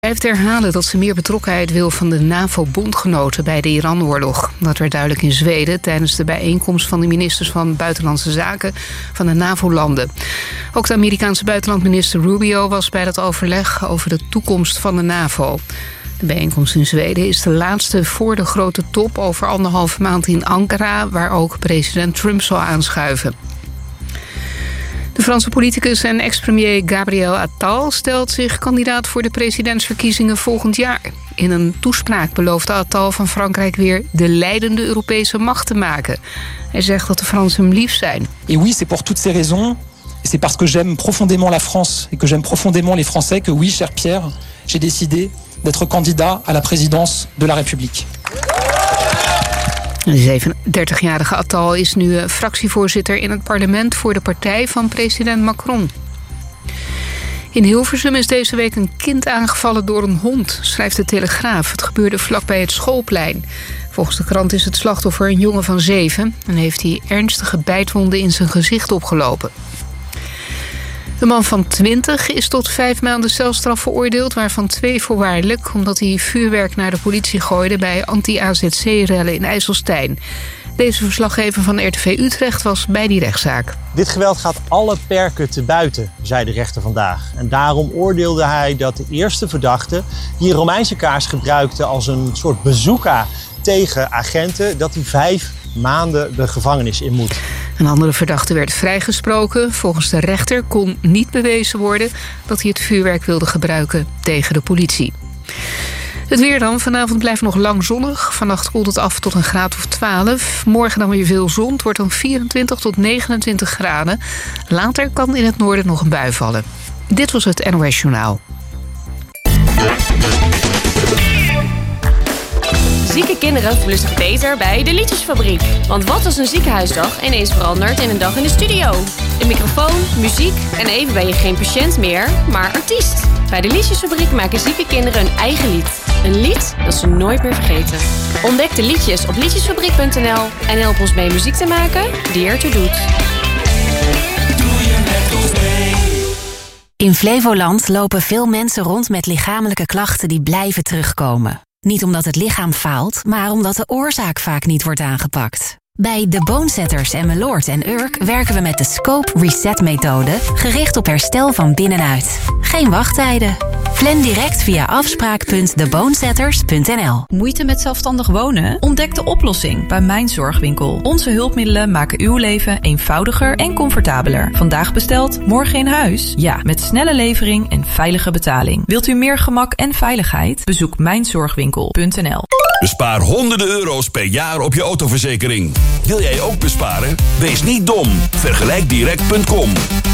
Blijft herhalen dat ze meer betrokkenheid wil van de NAVO-bondgenoten bij de Iran-oorlog. Dat werd duidelijk in Zweden tijdens de bijeenkomst van de ministers van Buitenlandse Zaken van de NAVO-landen. Ook de Amerikaanse buitenlandminister Rubio was bij dat overleg over de toekomst van de NAVO. De bijeenkomst in Zweden is de laatste voor de grote top over 1,5 maand in Ankara, waar ook president Trump zal aanschuiven. De Franse politicus en ex-premier Gabriel Attal stelt zich kandidaat voor de presidentsverkiezingen volgend jaar. In een toespraak beloofde Attal van Frankrijk weer de leidende Europese macht te maken. Hij zegt dat de Fransen hem lief zijn. Et oui, c'est pour toutes ces raisons. C'est parce que j'aime profondément la France et que j'aime profondément les Français que oui, cher Pierre, j'ai décidé d'être candidat à la présidence de la République. De 37-jarige Attal is nu fractievoorzitter in het parlement voor de partij van president Macron. In Hilversum is deze week een kind aangevallen door een hond, schrijft de Telegraaf. Het gebeurde vlakbij het schoolplein. Volgens de krant is het slachtoffer een jongen van 7... en heeft hij ernstige bijtwonden in zijn gezicht opgelopen. De man van 20 is tot 5 maanden celstraf veroordeeld, waarvan 2 voorwaardelijk, omdat hij vuurwerk naar de politie gooide bij anti-AZC-rellen in IJsselstein. Deze verslaggever van RTV Utrecht was bij die rechtszaak. Dit geweld gaat alle perken te buiten, zei de rechter vandaag. En daarom oordeelde hij dat de eerste verdachte, die een Romeinse kaars gebruikte als een soort bazooka tegen agenten, dat hij 5 maanden de gevangenis in moet. Een andere verdachte werd vrijgesproken. Volgens de rechter kon niet bewezen worden dat hij het vuurwerk wilde gebruiken tegen de politie. Het weer dan. Vanavond blijft nog lang zonnig. Vannacht koelt het af tot een graad of 12. Morgen dan weer veel zon. Het wordt dan 24 tot 29 graden. Later kan in het noorden nog een bui vallen. Dit was het NOS Journaal. Zieke kinderen voelen zich beter bij de Liedjesfabriek. Want wat als een ziekenhuisdag ineens verandert in een dag in de studio? Een microfoon, muziek en even ben je geen patiënt meer, maar artiest. Bij de Liedjesfabriek maken zieke kinderen hun eigen lied. Een lied dat ze nooit meer vergeten. Ontdek de liedjes op liedjesfabriek.nl en help ons mee muziek te maken die ertoe doet. In Flevoland lopen veel mensen rond met lichamelijke klachten die blijven terugkomen. Niet omdat het lichaam faalt, maar omdat de oorzaak vaak niet wordt aangepakt. Bij The Bonesetters en Meloord en Urk werken we met de Scope Reset-methode, gericht op herstel van binnenuit. Geen wachttijden. Plan direct via afspraak.thebonesetters.nl. Moeite met zelfstandig wonen? Ontdek de oplossing bij Mijn Zorgwinkel. Onze hulpmiddelen maken uw leven eenvoudiger en comfortabeler. Vandaag besteld, morgen in huis? Ja, met snelle levering en veilige betaling. Wilt u meer gemak en veiligheid? Bezoek mijnzorgwinkel.nl. Bespaar honderden euro's per jaar op je autoverzekering. Wil jij ook besparen? Wees niet dom. Vergelijkdirect.com.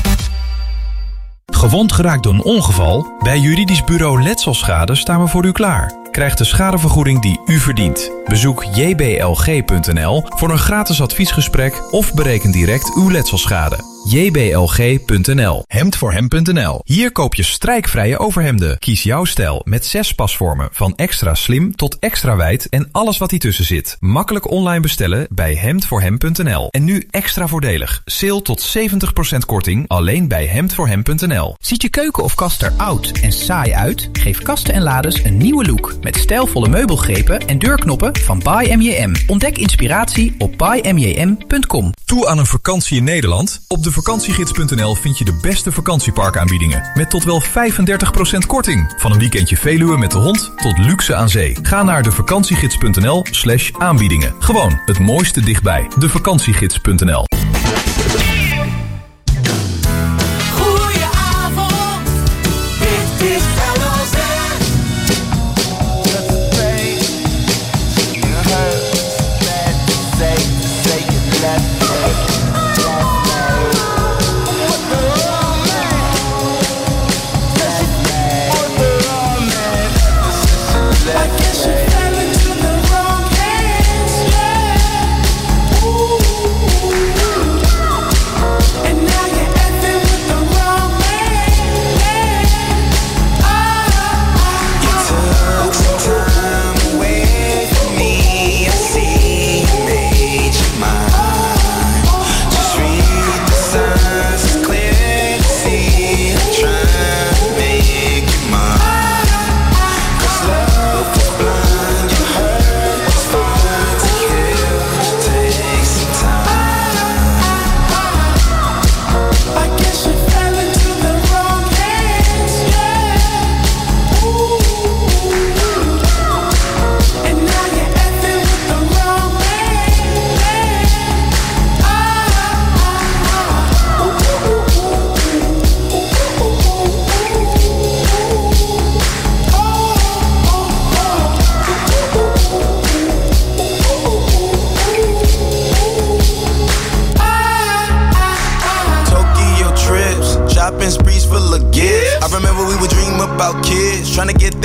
Gewond geraakt door een ongeval? Bij juridisch bureau Letselschade staan we voor u klaar. Krijg de schadevergoeding die u verdient. Bezoek jblg.nl voor een gratis adviesgesprek of bereken direct uw letselschade. jblg.nl. Hemdvoorhem.nl. Hier koop je strijkvrije overhemden. Kies jouw stijl met 6 pasvormen, van extra slim tot extra wijd en alles wat ertussen zit. Makkelijk online bestellen bij hemdvoorhem.nl. En nu extra voordelig. Sale tot 70% korting alleen bij hemdvoorhem.nl. Ziet je keuken of kast er oud en saai uit? Geef kasten en lades een nieuwe look met stijlvolle meubelgrepen en deurknoppen van By MJM. Ontdek inspiratie op bymjm.com. Toe aan een vakantie in Nederland? Op de vakantiegids.nl vind je de beste vakantieparkaanbiedingen met tot wel 35% korting. Van een weekendje Veluwe met de hond tot luxe aan zee. Ga naar devakantiegids.nl/aanbiedingen. Gewoon het mooiste dichtbij. Devakantiegids.nl.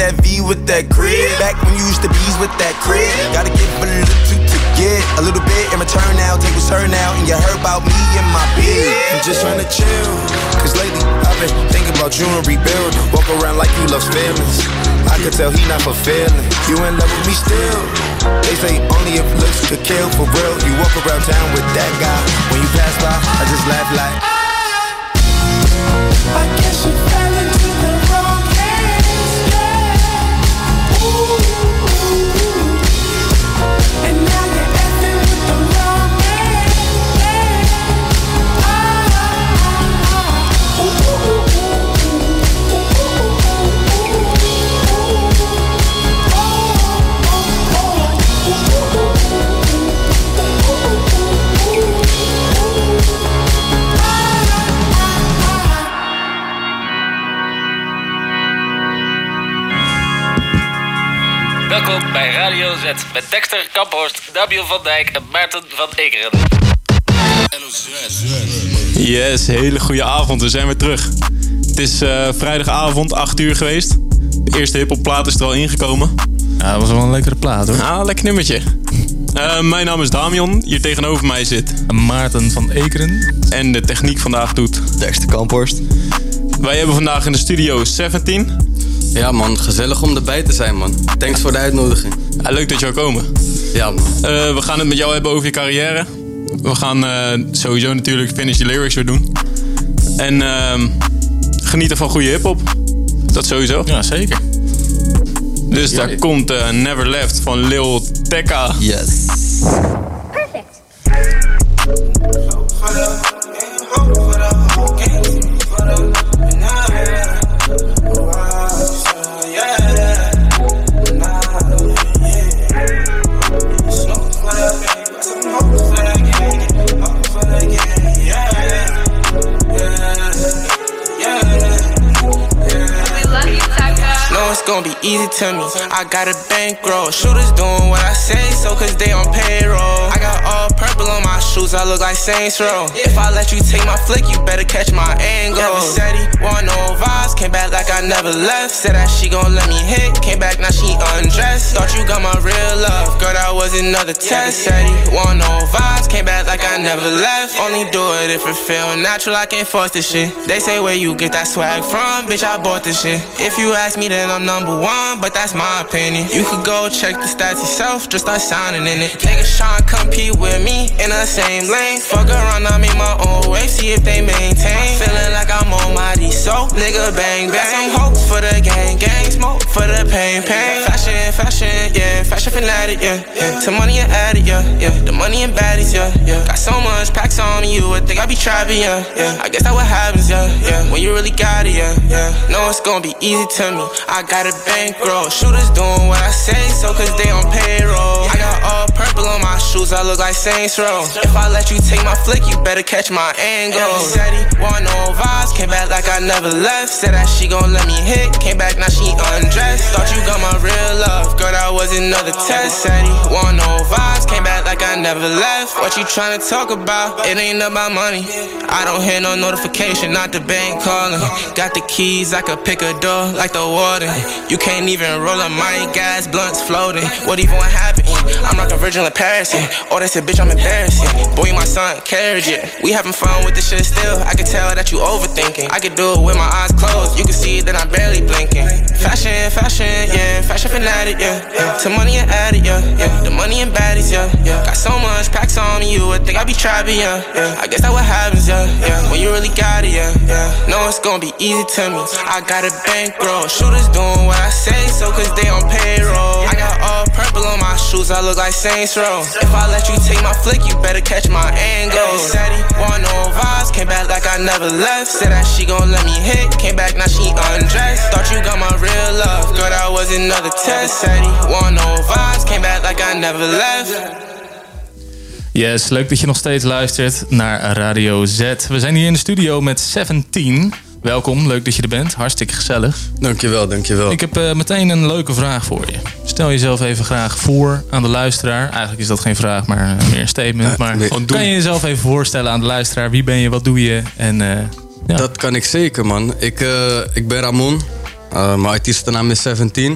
that V with that crib. Back when you used to bees with that crib. Gotta give a little to get a little bit in return now. Take what's her now, and you heard about me and my bid. I'm just trying to chill, cause lately I've been thinking about you and rebuilding. Walk around like you love feelings. I could tell he not fulfilling. You in love with me still. They say only if looks could kill. For real, you walk around town with that guy. When you pass by, I just laugh like I guess you fell into the wrong hands, yeah. Ooh. And now you're effing with the wrong man, yeah. Welkom bij Radio Z met Dexter Kamphorst, Damian van Dijk en Maarten van Ekeren. Yes, hele goede avond. We zijn weer terug. Het is vrijdagavond, 8 uur geweest. De eerste hiphopplaat is er al ingekomen. Ja, dat was wel een lekkere plaat hoor. Ah, lekker nummertje. Mijn naam is Damian. Hier tegenover mij zit Maarten van Ekeren. En de techniek vandaag doet Dexter Kamphorst. Wij hebben vandaag in de studio 17. Ja man, gezellig om erbij te zijn man. Thanks voor de uitnodiging. Ja, leuk dat je wil komen. Ja man. We gaan het met jou hebben over je carrière. We gaan sowieso natuurlijk Finish Your Lyrics weer doen. En genieten van goede hiphop. Dat sowieso. Ja, zeker. Dus ja, daar komt Never Left van Lil Tecca. Yes. Perfect. It's gonna be easy to me. I got a bankroll. Shooters doing what I say, so cause they on payroll. I got all purple on my shoes, I look like Saints Row. If I let you take my flick, you better catch my angle. Never said he want no vibes, came back like I never left. Said that she gon' let me hit, came back now she undressed. Thought you got my real love, girl that was another test. Said he want no vibes, came back like I never left. Only do it if it feel natural, I can't force this shit. They say where you get that swag from, bitch I bought this shit. If you ask me then I'm number one, but that's my opinion. You could go check the stats yourself, just start signing in it. Niggas tryna compete with me in the same lane. Fuck around, I make my own way, see if they maintain. Feeling like I'm on my D, so nigga bang bang. Got some hope for the gang, gang smoke for the pain, pain. Fashion, fashion, yeah, fashion fanatic, yeah, yeah. To money and addict, yeah, yeah. The money and baddies, yeah, yeah. Got so much packs on you, I think I be trapping, yeah, yeah. I guess that what happens, yeah, yeah. When you really got it, yeah, yeah. No, it's gonna be easy to me. I got a bankroll. Shooters doing what I say, so cause they on payroll. I got all purple on my shoes, I look like Saints Row. If I let you take my flick, you better catch my angle. Said he want no vibes, came back like I never left. Said that she gon' let me hit, came back now she undressed. Thought you got my real love, girl that was another test. Said he want no vibes, came back like I never left. What you tryna talk about? It ain't about money. I don't hear no notification, not the bank calling. Got the keys, I could pick a door like the warden. You can't even roll up my gas, blunts floating. What even what happened? I'm like a virgin in Paris, yeah. Oh, they said, bitch, I'm embarrassed, yeah. Boy, you my son, carriage, yeah. We having fun with this shit still. I can tell that you overthinking. I can do it with my eyes closed. You can see that I'm barely blinking. Fashion, fashion, yeah. Fashion fanatic, yeah, yeah. To money and addict, yeah, yeah. The money and baddies, yeah, yeah. Got so much packs on you, I think I be trapping, yeah, yeah. I guess that what happens, yeah, yeah. When you really got it, yeah, yeah. No, it's gonna be easy to me. I got a bankroll. Shooters doing what I say, so cause they on payroll. I got all purple on my shoes, I look like Saints Row. If I let you take my flick, you better catch my angle. Said he want no vibes, came back like I never left. Said that she gon' let me hit, came back now she undressed. Thought you got my real love, girl that was another test. Said he want no vibes, came back like I never left. Yes, leuk dat je nog steeds luistert naar Radio Z. We zijn hier in de studio met 17. Welkom, leuk dat je er bent. Hartstikke gezellig. Dankjewel, dankjewel. Ik heb meteen een leuke vraag voor je. Stel jezelf even graag voor aan de luisteraar. Eigenlijk is dat geen vraag, maar meer een statement. Maar kan je jezelf even voorstellen aan de luisteraar? Wie ben je, wat doe je? En, ja. Dat kan ik zeker, man. Ik ben Ramon. Mijn artiestennaam is 17.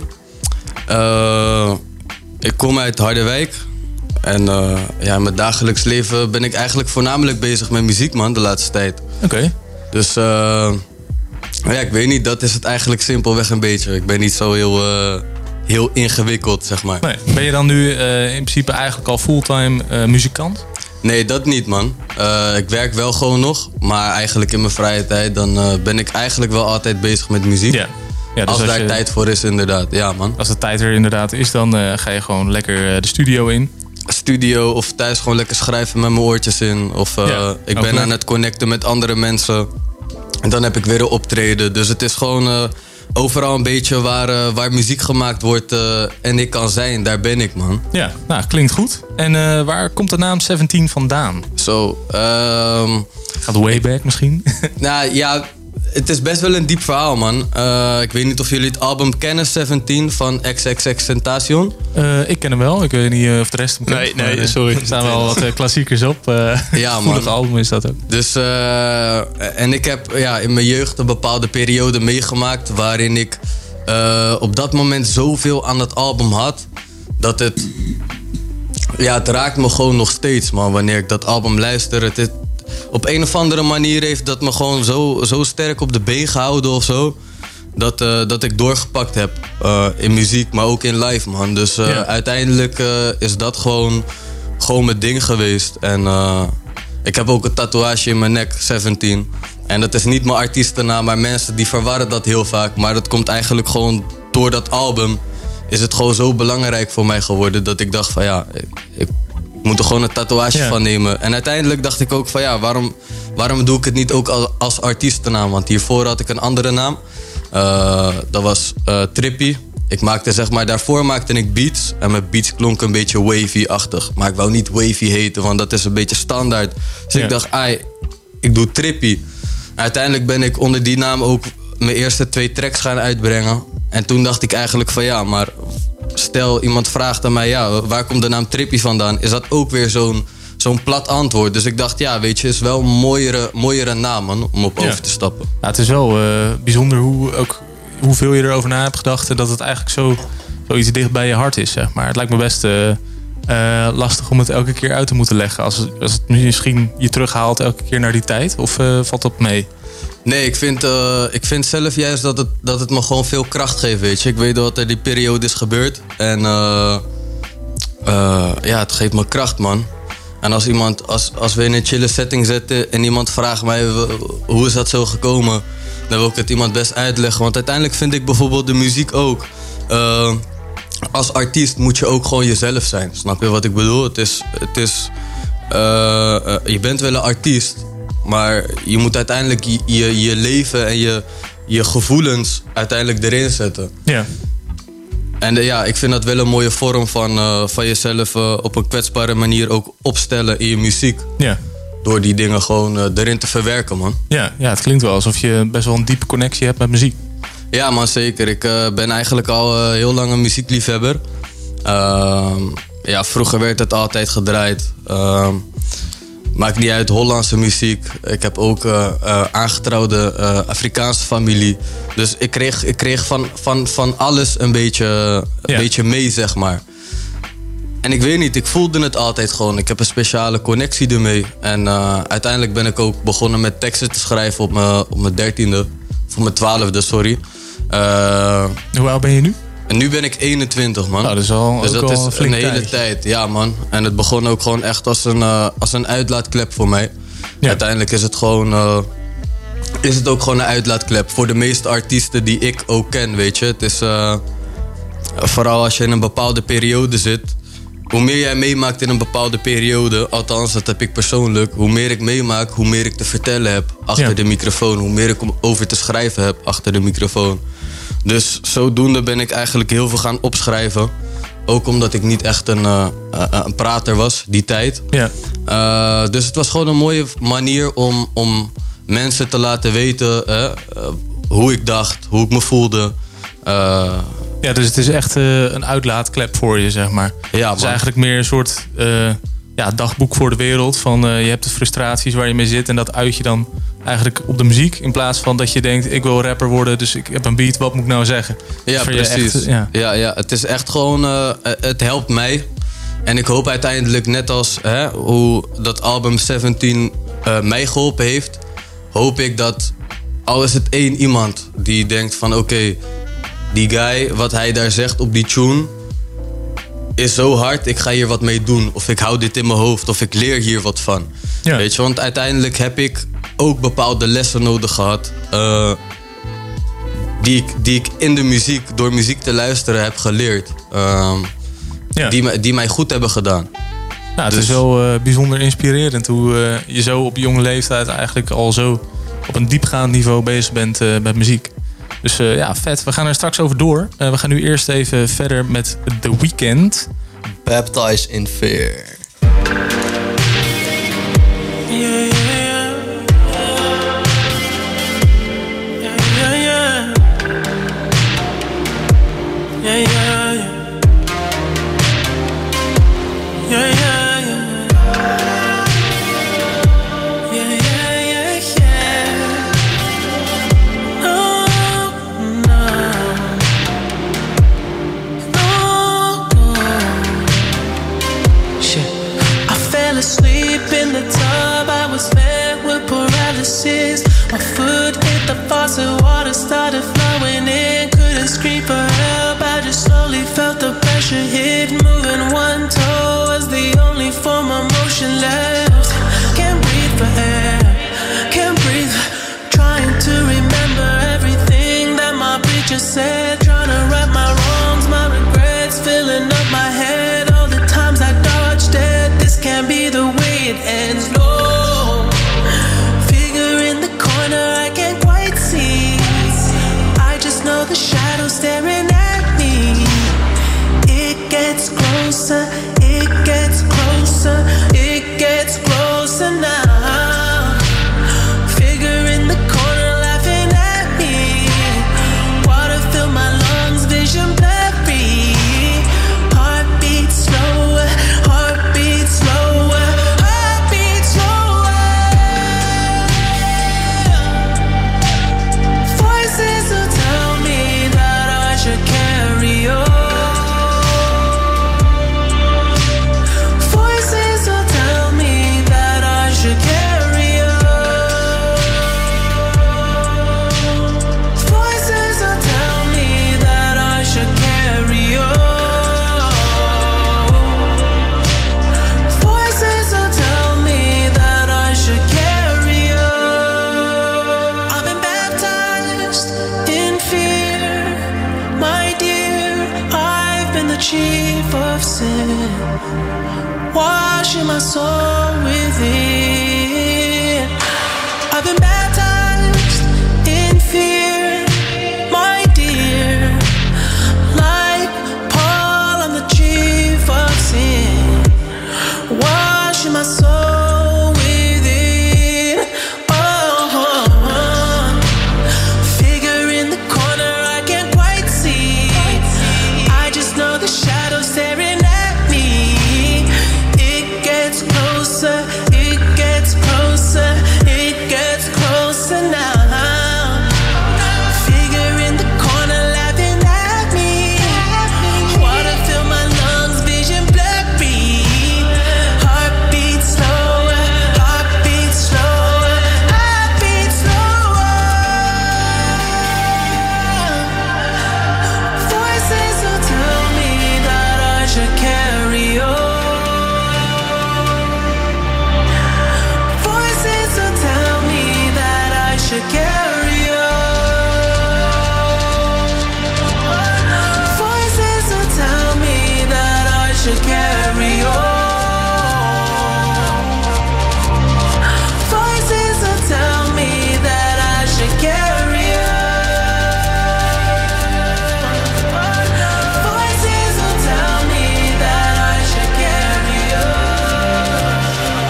Ik kom uit Harderwijk. En in mijn dagelijks leven ben ik eigenlijk voornamelijk bezig met muziek, man, de laatste tijd. Oké. Dus ik weet niet, dat is het eigenlijk simpelweg een beetje. Ik ben niet zo heel ingewikkeld, zeg maar. Nee. Ben je dan nu in principe eigenlijk al fulltime muzikant? Nee, dat niet, man. Ik werk wel gewoon nog. Maar eigenlijk in mijn vrije tijd dan ben ik eigenlijk wel altijd bezig met muziek. Ja. Ja, dus als daar tijd voor is, inderdaad. Ja, man. Als de tijd er inderdaad is, dan ga je gewoon lekker de studio in. Studio of thuis gewoon lekker schrijven met mijn oortjes in. Of ik ben aan het connecten met andere mensen. En dan heb ik weer een optreden. Dus het is gewoon overal een beetje waar muziek gemaakt wordt en ik kan zijn. Daar ben ik, man. Ja, nou, klinkt goed. En waar komt de naam 17 vandaan? Gaat way back misschien? Nou ja, het is best wel een diep verhaal, man. Ik weet niet of jullie het album kennen, 17 van XXXTentacion. Ik ken hem wel. Ik weet niet of de rest hem kent. Nee, sorry. Er staan wel wat klassiekers op. Ja, man. Een album is dat ook. Dus, en ik heb in mijn jeugd een bepaalde periode meegemaakt waarin ik op dat moment zoveel aan het album had, dat het raakt me gewoon nog steeds, man. Wanneer ik dat album luister, op een of andere manier heeft dat me gewoon zo sterk op de been gehouden of zo. Dat ik doorgepakt heb in muziek, maar ook in live, man. Dus uiteindelijk is dat gewoon mijn ding geweest. En ik heb ook een tatoeage in mijn nek, 17. En dat is niet mijn artiestennaam, maar mensen die verwarren dat heel vaak. Maar dat komt eigenlijk gewoon door dat album. Is het gewoon zo belangrijk voor mij geworden dat ik dacht van ik moet er gewoon een tatoeage van nemen. En uiteindelijk dacht ik ook van waarom doe ik het niet ook als artiestennaam? Want hiervoor had ik een andere naam. Dat was Trippy. Daarvoor maakte ik beats. En mijn beats klonken een beetje wavy-achtig. Maar ik wou niet wavy heten, want dat is een beetje standaard. Dus ik dacht, ik doe Trippy. Uiteindelijk ben ik onder die naam ook mijn eerste 2 tracks gaan uitbrengen. En toen dacht ik eigenlijk van maar stel iemand vraagt aan mij, waar komt de naam Trippy vandaan? Is dat ook weer zo'n plat antwoord? Dus ik dacht, is wel een mooiere naam, man, om op over te stappen. Ja, het is wel bijzonder hoeveel je erover na hebt gedacht en dat het eigenlijk zoiets dicht bij je hart is, zeg maar. Het lijkt me best lastig om het elke keer uit te moeten leggen. Als het misschien je terughaalt elke keer naar die tijd, of valt dat mee? Nee, ik vind zelf juist dat het me gewoon veel kracht geeft, weet je. Ik weet wat er die periode is gebeurd. En het geeft me kracht, man. En als we in een chille setting zitten en iemand vraagt mij hoe is dat zo gekomen, dan wil ik het iemand best uitleggen. Want uiteindelijk vind ik bijvoorbeeld de muziek ook. Als artiest moet je ook gewoon jezelf zijn. Snap je wat ik bedoel? Je bent wel een artiest, maar je moet uiteindelijk je leven en je gevoelens uiteindelijk erin zetten. Ja. En ik vind dat wel een mooie vorm van jezelf op een kwetsbare manier ook opstellen in je muziek. Ja. Door die dingen gewoon erin te verwerken, man. Ja, het klinkt wel alsof je best wel een diepe connectie hebt met muziek. Ja, man, zeker. Ik ben eigenlijk al heel lang een muziekliefhebber. Vroeger werd het altijd gedraaid. Maakt niet uit, Hollandse muziek. Ik heb ook aangetrouwde Afrikaanse familie. Dus ik kreeg van alles een beetje mee, zeg maar. En ik weet niet, ik voelde het altijd gewoon. Ik heb een speciale connectie ermee. En uiteindelijk ben ik ook begonnen met teksten te schrijven op mijn 13e. Of mijn 12e, sorry. Hoe oud ben je nu? En nu ben ik 21, man. Nou, dat is al een hele tijd. Ja, man. En het begon ook gewoon echt als een uitlaatklep voor mij. Ja. Uiteindelijk is het ook gewoon een uitlaatklep. Voor de meeste artiesten die ik ook ken, weet je. Het is vooral als je in een bepaalde periode zit. Hoe meer jij meemaakt in een bepaalde periode, althans dat heb ik persoonlijk, hoe meer ik meemaak, hoe meer ik te vertellen heb achter de microfoon. Hoe meer ik over te schrijven heb achter de microfoon. Dus zodoende ben ik eigenlijk heel veel gaan opschrijven. Ook omdat ik niet echt een prater was, die tijd. Ja. Dus het was gewoon een mooie manier om mensen te laten weten hoe ik dacht, hoe ik me voelde. Ja, dus het is echt een uitlaatklep voor je, zeg maar. Ja, het is eigenlijk meer een soort dagboek voor de wereld. Van je hebt de frustraties waar je mee zit. En dat uit je dan eigenlijk op de muziek. In plaats van dat je denkt, ik wil rapper worden. Dus ik heb een beat, wat moet ik nou zeggen? Ja, precies. Echt, ja, het is echt gewoon... het helpt mij. En ik hoop uiteindelijk, net als hoe dat album 17 mij geholpen heeft... hoop ik dat, al is het één iemand die denkt van... oké, die guy, wat hij daar zegt op die tune... is zo hard, ik ga hier wat mee doen. Of ik hou dit in mijn hoofd, of ik leer hier wat van. Ja. Weet je, want uiteindelijk heb ik ook bepaalde lessen nodig gehad... die ik in de muziek, door muziek te luisteren, heb geleerd. Die mij goed hebben gedaan. Ja, het is wel bijzonder inspirerend hoe je zo op jonge leeftijd eigenlijk al zo op een diepgaand niveau bezig bent met muziek. Dus vet. We gaan er straks over door. We gaan nu eerst even verder met The Weeknd. Baptized in Fear. My foot hit the faucet, water started flowing in. Couldn't scream for help, I just slowly felt the pressure hit. Moving one toe was the only form of motion left. Can't breathe for air, can't breathe. Trying to remember everything that my preacher said. Trying to wrap my wrongs, my regrets, filling up my head. All the times I dodged it, this can't be the way it ends. No. I can't quite see. I just know the shadow staring at me. It gets closer, it gets closer, it gets closer now. Figure in the corner laughing at me. Water fill my lungs, vision blurry. Heartbeat slower, heartbeat slower. Chief of sin, washing my soul within. I've been baptized in fear, my dear. Like Paul, I'm the chief of sin, washing my soul within. Figure in the corner, I can't quite see. I just know the shadow staring at me. It gets closer, it gets closer, it gets closer now. Figure in the corner laughing at me. Water fill my lungs, vision blurry. Heartbeat slower, heartbeat slower, heartbeat slower. Voices will tell me that I should carry on. Voices will tell me that I should carry on. Voices will tell me that I should carry on. Voices will tell me that I should carry on. Voices will tell me that I should carry on.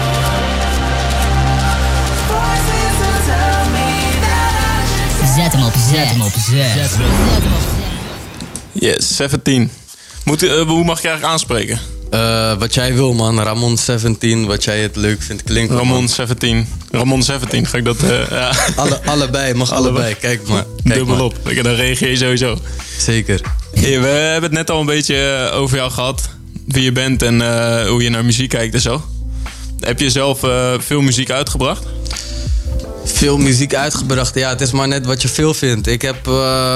Voices will tell me that I should. Zet hem op, zet hem op, zet. Yes, 17. Hoe mag je eigenlijk aanspreken? Wat jij wil, man. Ramon 17, wat jij het leuk vindt klinken. Ramon 17. Ramon 17, ga ik dat... ja. Allebei, mag allebei. Kijk maar. Dubbel op. Dan reageer je sowieso. Zeker. Hey, we hebben het net al een beetje over jou gehad. Wie je bent en hoe je naar muziek kijkt en zo. Heb je zelf veel muziek uitgebracht? Veel muziek uitgebracht? Ja, het is maar net wat je veel vindt. Ik heb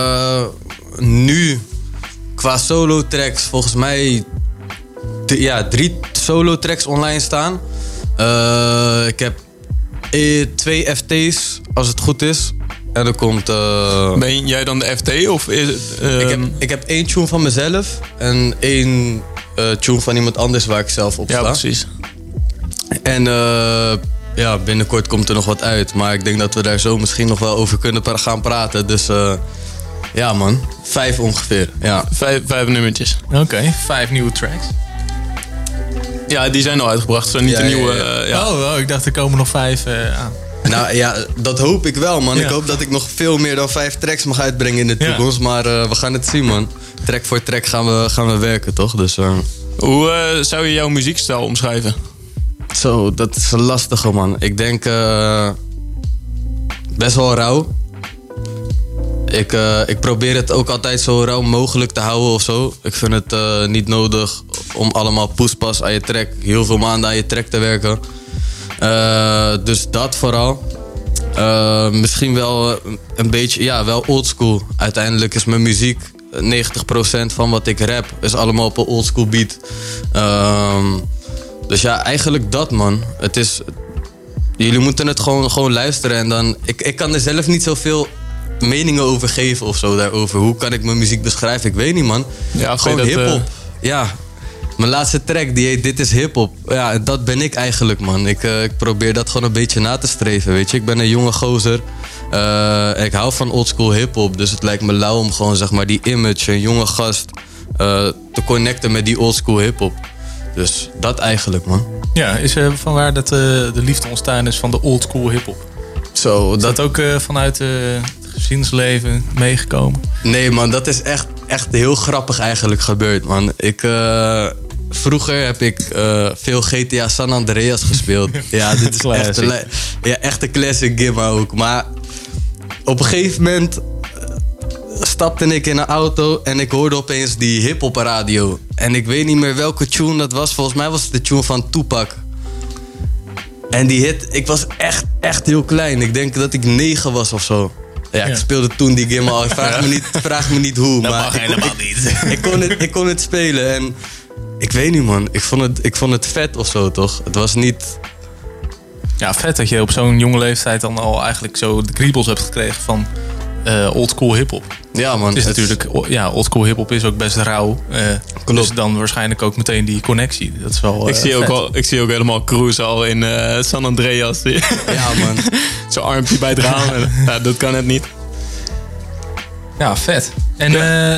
nu qua solo tracks volgens mij 3 solo tracks online staan. Ik heb 2 FT's, als het goed is. En dan komt... Ben jij dan de FT? Of is het, ik heb 1 tune van mezelf en 1 tune van iemand anders waar ik zelf op sta. Ja, precies. En binnenkort komt er nog wat uit. Maar ik denk dat we daar zo misschien nog wel over kunnen gaan praten. Dus ja man, 5 ongeveer. Ja. 5 nummertjes. Oké, 5 nieuwe tracks. Ja, die zijn al uitgebracht. Zo niet een nieuwe... Oh, ik dacht er komen nog 5 aan. Nou ja, dat hoop ik wel, man. Ja. Ik hoop dat ik nog veel meer dan 5 tracks mag uitbrengen in de toekomst. Ja. Maar we gaan het zien, man. Track voor track gaan we werken, toch? Dus, hoe zou je jouw muziekstijl omschrijven? Zo, dat is een lastige, man. Ik denk best wel rauw. Ik probeer het ook altijd zo rauw mogelijk te houden of zo. Ik vind het niet nodig om allemaal poespas aan je track, heel veel maanden aan je track te werken. Dus dat vooral. Misschien wel een beetje, wel oldschool. Uiteindelijk is mijn muziek 90% van wat ik rap is allemaal op een oldschool beat. Dus ja, eigenlijk dat, man. Het is, jullie moeten het gewoon luisteren en dan... Ik kan er zelf niet zoveel meningen over geven of zo daarover. Hoe kan ik mijn muziek beschrijven? Ik weet niet, man. Ja, gewoon hiphop. Ja. Mijn laatste track, die heet Dit is hiphop. Ja, dat ben ik eigenlijk, man. Ik probeer dat gewoon een beetje na te streven, weet je. Ik ben een jonge gozer. Ik hou van oldschool hiphop. Dus het lijkt me lauw om gewoon, zeg maar, die image, een jonge gast... te connecten met die oldschool hiphop. Dus dat eigenlijk, man. Ja, is vanwaar dat de liefde ontstaan is van de oldschool hiphop? Zo, dat ook vanuit het gezinsleven meegekomen? Nee, man, dat is echt heel grappig eigenlijk gebeurd, man. Vroeger heb ik veel GTA San Andreas gespeeld. Ja, dit is echt een classic game ook. Maar op een gegeven moment stapte ik in een auto en ik hoorde opeens die hip-hop radio. En ik weet niet meer welke tune dat was. Volgens mij was het de tune van Tupac. En die hit, ik was echt heel klein. Ik denk dat ik 9 was of zo. Ja, ik speelde toen die game al. Vraag me niet hoe. Dat maar mag helemaal niet. Ik kon het spelen en ik weet niet, man. Ik vond het vet of zo, toch? Het was niet... Ja, vet dat je op zo'n jonge leeftijd dan al eigenlijk zo de kriebels hebt gekregen van oldschool hiphop. Ja, man. Het is natuurlijk, oldschool hiphop is ook best rauw. Dus dan waarschijnlijk ook meteen die connectie. Dat is wel ik zie ook helemaal Cruise al in San Andreas. Ja, man. Zo'n armpje bij het raam. Nou, dat kan het niet. Ja, vet. En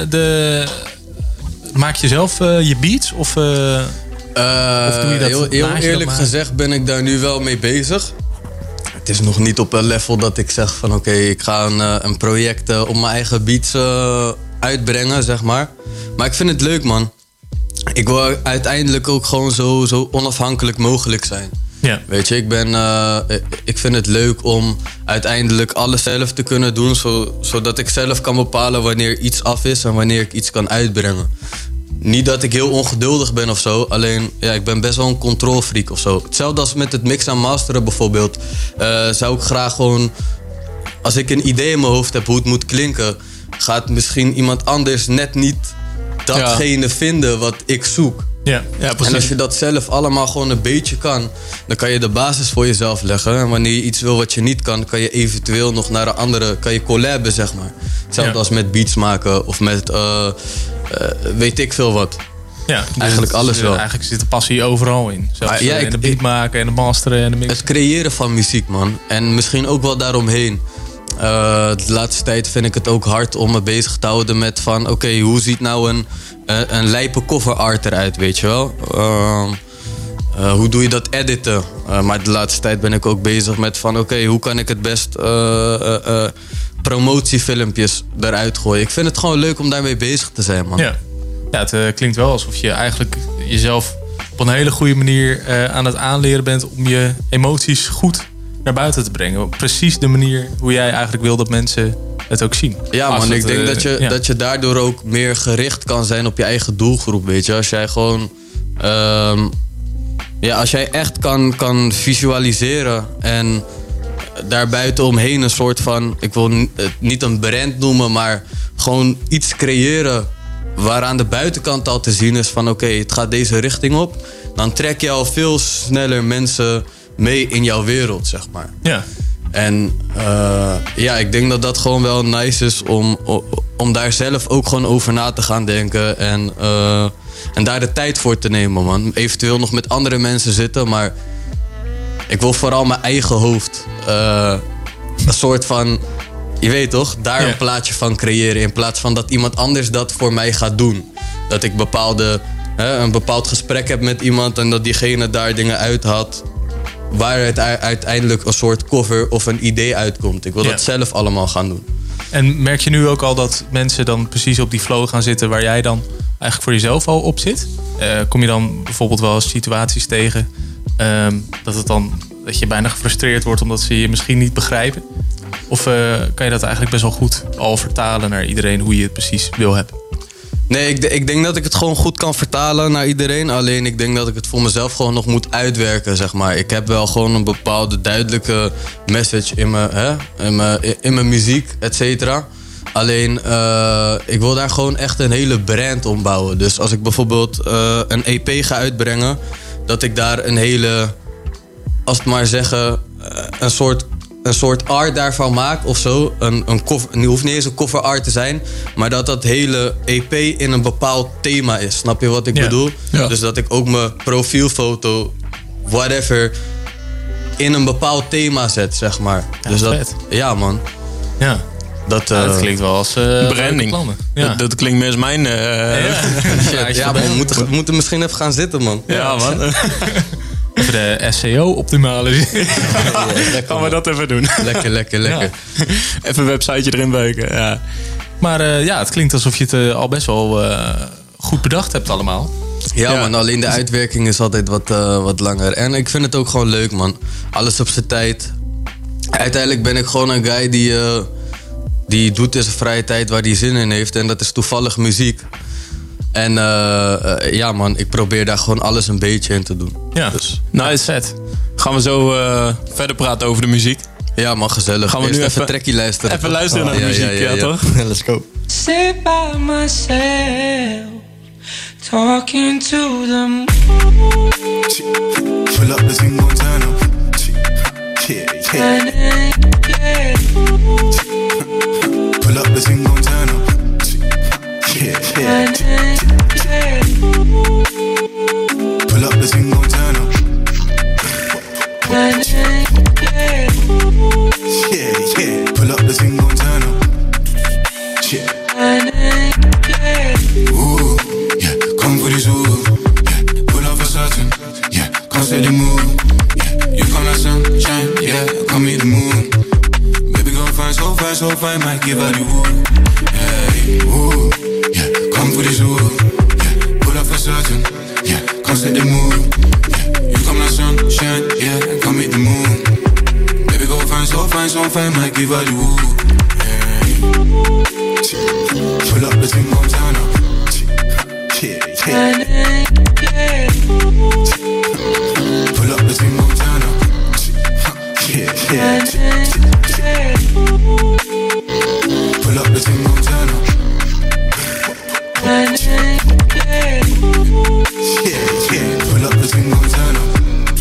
maak je zelf je beats? Of doe je dat heel eerlijk gezegd ben ik daar nu wel mee bezig. Het is nog niet op een level dat ik zeg van oké, ik ga een project op mijn eigen beats uitbrengen, zeg maar. Maar ik vind het leuk, man. Ik wil uiteindelijk ook gewoon zo onafhankelijk mogelijk zijn. Ja. Weet je, ik vind het leuk om uiteindelijk alles zelf te kunnen doen, zodat ik zelf kan bepalen wanneer iets af is en wanneer ik iets kan uitbrengen. Niet dat ik heel ongeduldig ben of zo. Alleen, ik ben best wel een controlfreak of zo. Hetzelfde als met het mixen en masteren bijvoorbeeld. Zou ik graag gewoon... Als ik een idee in mijn hoofd heb hoe het moet klinken... gaat misschien iemand anders net niet datgene vinden wat ik zoek. Ja, precies. En als je dat zelf allemaal gewoon een beetje kan... dan kan je de basis voor jezelf leggen. En wanneer je iets wil wat je niet kan... kan je eventueel nog naar een andere... kan je collaben, zeg maar. Hetzelfde als met beats maken of met... weet ik veel wat. Ja, eigenlijk alles wel. Eigenlijk zit de passie overal in. Zelfs in de beat maken en de masteren en de mix. Het creëren van muziek, man. En misschien ook wel daaromheen. De laatste tijd vind ik het ook hard om me bezig te houden met van... oké, hoe ziet nou een lijpe cover art eruit, weet je wel? Hoe doe je dat editen? Maar de laatste tijd ben ik ook bezig met van... oké, hoe kan ik het best promotiefilmpjes eruit gooien? Ik vind het gewoon leuk om daarmee bezig te zijn, man. Ja, het klinkt wel alsof je eigenlijk jezelf op een hele goede manier aan het aanleren bent om je emoties goed naar buiten te brengen. Precies de manier hoe jij eigenlijk wil dat mensen het ook zien. Ja man, ik denk dat je daardoor ook meer gericht kan zijn op je eigen doelgroep, weet je. Als jij gewoon... als jij echt kan visualiseren en daarbuiten omheen een soort van... Ik wil het niet een brand noemen, maar gewoon iets creëren waaraan de buitenkant al te zien is van oké, het gaat deze richting op. Dan trek je al veel sneller mensen mee in jouw wereld, zeg maar. Ja. En ik denk dat dat gewoon wel nice is om daar zelf ook gewoon over na te gaan denken. En daar de tijd voor te nemen, man. Eventueel nog met andere mensen zitten, maar ik wil vooral mijn eigen hoofd een soort van... Je weet toch, daar een plaatje van creëren. In plaats van dat iemand anders dat voor mij gaat doen. Dat ik een bepaald gesprek heb met iemand en dat diegene daar dingen uithaalt waar het uiteindelijk een soort cover of een idee uitkomt. Ik wil dat zelf allemaal gaan doen. En merk je nu ook al dat mensen dan precies op die flow gaan zitten waar jij dan eigenlijk voor jezelf al op zit? Kom je dan bijvoorbeeld wel eens situaties tegen dat je bijna gefrustreerd wordt omdat ze je misschien niet begrijpen? Of kan je dat eigenlijk best wel goed al vertalen naar iedereen hoe je het precies wil hebben? Nee, ik denk dat ik het gewoon goed kan vertalen naar iedereen. Alleen ik denk dat ik het voor mezelf gewoon nog moet uitwerken, zeg maar. Ik heb wel gewoon een bepaalde duidelijke message in mijn muziek, et cetera. Alleen, ik wil daar gewoon echt een hele brand om bouwen. Dus als ik bijvoorbeeld een EP ga uitbrengen, dat ik daar een hele, als het maar zeggen, een soort art daarvan maak of zo. Een cover, het hoeft niet eens een cover art te zijn, maar dat hele EP in een bepaald thema is. Snap je wat ik bedoel? Ja. Dus dat ik ook mijn profielfoto, whatever, in een bepaald thema zet, zeg maar. Ja, dus dat vet. Ja, man. Ja. Dat klinkt wel als branding. Ja. Dat klinkt meer als mijn... we moeten misschien even gaan zitten, man. Ja, man. Even de SEO optimalen. Gaan we dat even doen. Lekker. Ja. Even een websiteje erin beuken. Ja. Maar het klinkt alsof je het al best wel goed bedacht hebt allemaal. Ja, man, alleen de uitwerking is altijd wat langer. En ik vind het ook gewoon leuk, man. Alles op zijn tijd. Uiteindelijk ben ik gewoon een guy die doet in zijn vrije tijd waar hij zin in heeft. En dat is toevallig muziek. En man, ik probeer daar gewoon alles een beetje in te doen. Ja, dus, nice. Vet. Gaan we zo verder praten over de muziek? Ja, man, gezellig. Gaan we eerst nu even trekkie luisteren. Even luisteren naar de muziek, ja toch? Let's go. Sit by myself, talking to the moon. Pull up the single turn up. Pull up the single turn up. Pull up the single turn up. Pull up the single turn up. Ooh, yeah, come for this ooh. Yeah, pull up for certain. Yeah, come set the mood. Yeah, you come like sunshine. Yeah, come meet the moon. Baby, go fine, so fine, might give her the woo. Hey, ooh. Come for this ooh, yeah, pull up for certain, yeah, come set the mood, yeah, you come like sunshine, yeah, come meet the moon. Baby go so fine, might give her the woo, hey. Pull up the thing, gon' turn up, pull up the thing, gon' turn up, pull up the thing, gon' turn up. Pull up the thing, gon' turn up.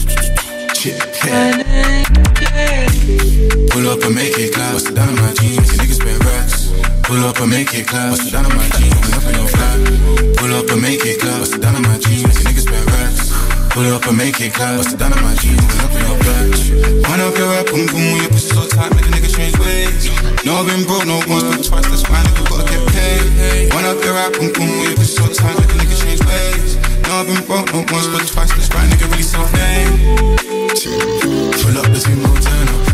Pull up and make it clap. Bust it down on my jeans, you niggas spend racks. Pull up and make it clap. Bust it down on my jeans, we up in your flat. Pull up and make it clap. Bust it down on my jeans, you niggas spend racks. Pull up and make it clap. Bust it down on my jeans, we up in your flat. Wind up your rap, boom boom, your pussy so tight, make a nigga change ways. No, I've been broke, no once, but twice, that's fine, nigga, gotta get paid. Wind up your rap, boom boom, your pussy so tight, make a nigga change ways. No, I've been broke, no once, but twice, that's right, nigga, really self-made. Pull up the thing, gon' turn up.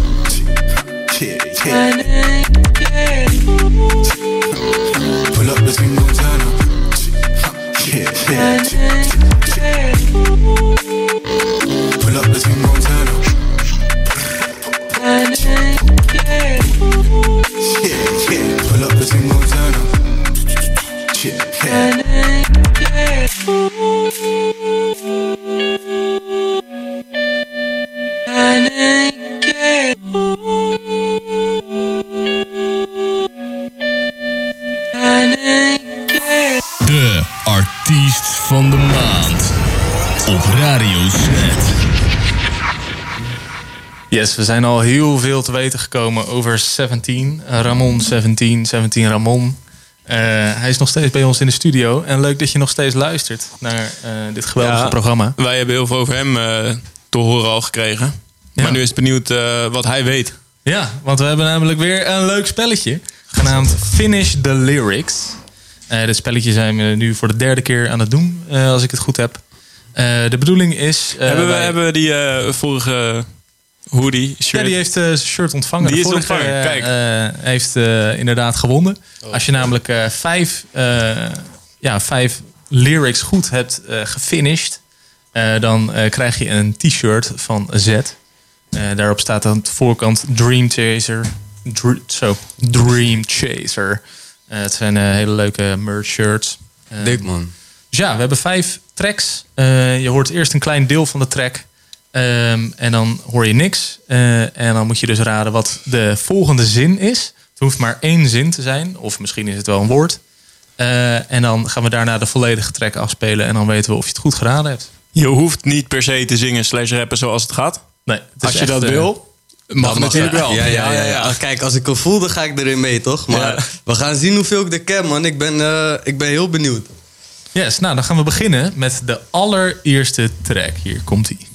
Pull up the thing, gon' turn up. De artiest van de maand op Radio Z. Yes, we zijn al heel veel te weten gekomen over 17. Ramon 17 Ramon. Hij is nog steeds bij ons in de studio. En leuk dat je nog steeds luistert naar dit geweldige programma. Wij hebben heel veel over hem te horen al gekregen. Ja. Maar nu is het benieuwd wat hij weet. Ja, want we hebben namelijk weer een leuk spelletje. Genaamd Finish the Lyrics. Dit spelletje zijn we nu voor de 3e keer aan het doen. Als ik het goed heb. De bedoeling is... hebben we die vorige... hoodie, shirt. Ja, die heeft zijn shirt ontvangen. Die is ontvangen, kijk. Heeft inderdaad gewonnen. Als je namelijk 5 lyrics goed hebt gefinished... dan krijg je een t-shirt van Z. Daarop staat aan de voorkant Dream Chaser. Dream Chaser. Het zijn hele leuke merch shirts. Dik man. Dus ja, we hebben 5 tracks. Je hoort eerst een klein deel van de track... en dan hoor je niks. En dan moet je dus raden wat de volgende zin is. Het hoeft maar 1 zin te zijn. Of misschien is het wel een woord. En dan gaan we daarna de volledige track afspelen. En dan weten we of je het goed geraden hebt. Je hoeft niet per se te zingen / rappen zoals het gaat. Nee, als je dat wil, mag natuurlijk wel. Ja. Kijk, als ik hem voel, dan ga ik erin mee, toch? Maar we gaan zien hoeveel ik er ken, man. Ik ben heel benieuwd. Yes, nou dan gaan we beginnen met de allereerste track. Hier komt ie.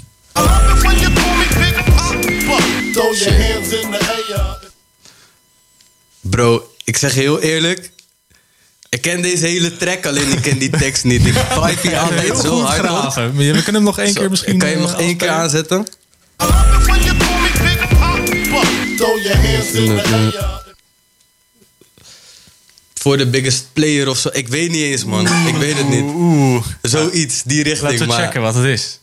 Bro, ik zeg heel eerlijk. Ik ken deze hele track, alleen ik ken die tekst niet. Ik vibe hier altijd zo hard op. We kunnen hem nog 1 keer misschien... Kan je hem nog 1 keer aanzetten? Voor de biggest player of zo. Ik weet niet eens, man. Ik weet het niet. Zoiets, die richting. Laten we checken wat het is.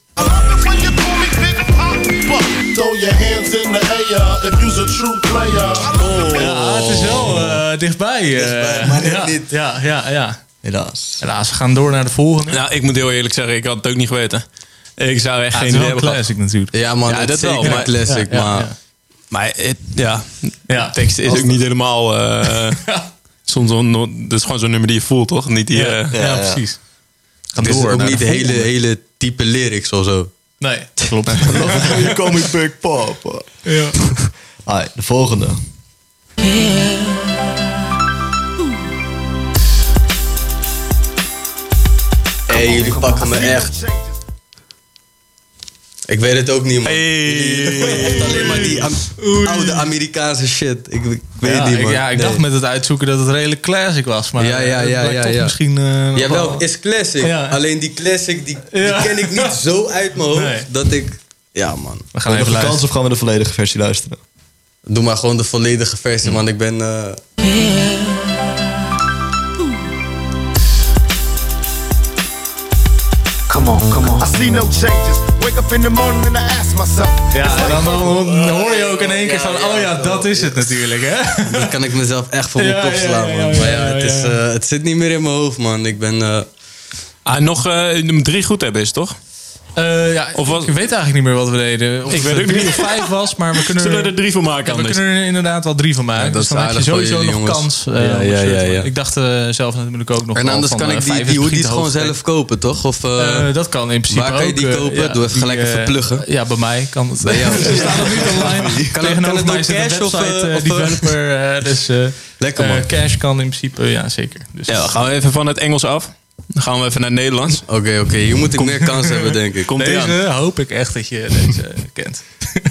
Ja, het is wel dichtbij. Maar net niet. Ja. Helaas. We gaan door naar de volgende. Nou, ik moet heel eerlijk zeggen, ik had het ook niet geweten. Ik zou echt geen idee hebben. Het is wel een classic natuurlijk. Ja, man, dat is zeker een classic. Maar de tekst is ook niet helemaal... soms dat is gewoon zo'n nummer die je voelt, toch? Niet die, ja, precies. Het is ook niet de hele type lyrics of zo. Nee, dat klopt. Je comic book pop. Ja. De volgende. Hey, jullie pakken me echt. Ik weet het ook niet, man. Jullie echt alleen maar die oude Amerikaanse shit. Ik weet niet, man. Ik dacht met het uitzoeken dat het redelijk classic was. Maar ja. Misschien... Jawel, is classic. Ja. Alleen die classic, die ken ik niet zo uit mijn hoofd. Dat ik... Ja, man. We gaan even luisteren. Of gaan we de volledige versie luisteren? Doe maar gewoon de volledige versie, man. Ik ben... Come on. I see no changes. Wake up in the morning and I ask myself. Ja, en dan hoor je ook in één keer van... dat is het natuurlijk, hè? Dan kan ik mezelf echt voor mijn kop slaan, man. Maar het zit niet meer in mijn hoofd, man. Ik ben... nog nummer 3 goed hebben is, toch? Ik weet eigenlijk niet meer wat we deden. Of ik weet ook niet 3 of 5 was, maar we kunnen... Zullen we er 3 van maken? We kunnen er inderdaad wel 3 van maken. Ja, dus dan heb je sowieso nog kans. Ik dacht zelf natuurlijk ook nog. En anders kan ik die hoodies gewoon zelf kopen, toch? Of, dat kan in principe ook. Waar kan je die kopen? Doe even gelijk even pluggen. Ja, bij mij kan het. Bij jou. Ze staan nog niet online. Kan het ook cash of developer? Dus lekker, man. Cash kan in principe, ja zeker. Dus gaan we even van het Engels af. Dan gaan we even naar het Nederlands. Oké. Hier moet ik meer kans hebben, denk ik. Komt deze hoop ik echt dat je deze kent.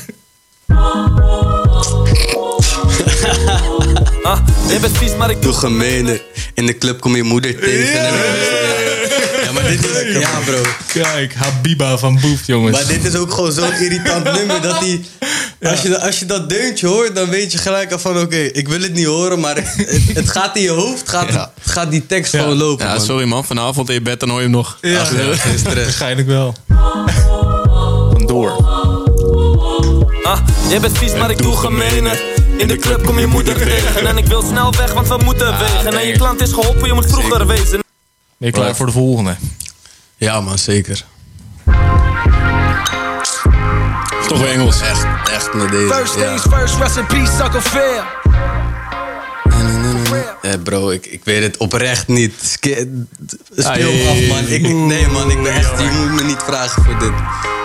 Je bent vies, maar ik doe gemeen. In de club kom je moeder tegen. Ja, maar dit is... Ja, bro. Kijk, Habiba van Boef, jongens. Maar dit is ook gewoon zo'n irritant nummer dat die... Als je dat deuntje hoort, dan weet je gelijk al van... Oké, ik wil het niet horen, maar het gaat in je hoofd, gaat die tekst gewoon lopen. Ja, man. Sorry man, vanavond in je bed, dan hoor je hem nog. Ja, geen stress. Waarschijnlijk wel. Vandoor. Je bent vies, maar ik doe gemene. In de club kom je moeder tegen. En ik wil snel weg, want we moeten wegen. En je klant is geholpen, je moet vroeger wezen. Ben je klaar voor de volgende? Ja man, zeker. Toch weer Engels. Echt met deze. First things first, rest in peace, sucker fair. Bro, ik weet het oprecht niet. Speel af, man. Nee, man, ik ben echt... Je moet me niet vragen voor dit.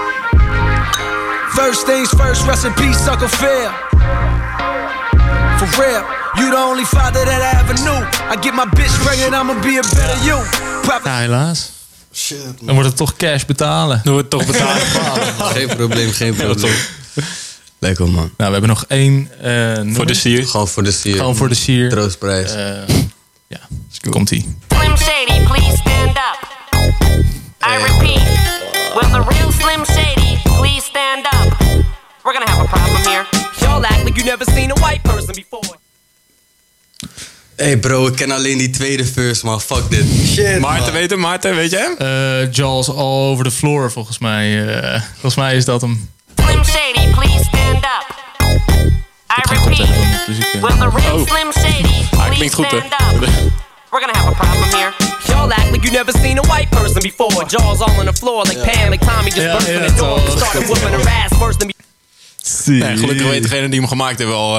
First things first, rest in peace, sucker fair. For real, you the only father that I ever knew. I get my bitch pregnant, I'ma be a better you. Ja, helaas. Shit, man. Dan wordt het toch cash betalen. Geen probleem. Lekker, man. Nou, we hebben nog één... voor de sier. Gewoon voor de sier. Troostprijs. Ja, komt-ie. Slim Shady, please stand up. I repeat, will the real Slim Shady please stand up? We're gonna have a problem here. Y'all act like you never seen a white person before. Hey bro, ik ken alleen die tweede verse, man. Fuck dit. Shit, Maarten, weet je hem? Jaws All Over the Floor, volgens mij. Volgens mij is dat hem. Slim Shady, please stand up. I repeat, will the real Slim Shady please stand up? We're gonna have a problem here. Y'all act like you never seen a white person before. Jaws all on the floor like Pam, like Tommy just burst in the door. Started whooping her ass first and Nee, gelukkig weet degene die hem gemaakt hebben al.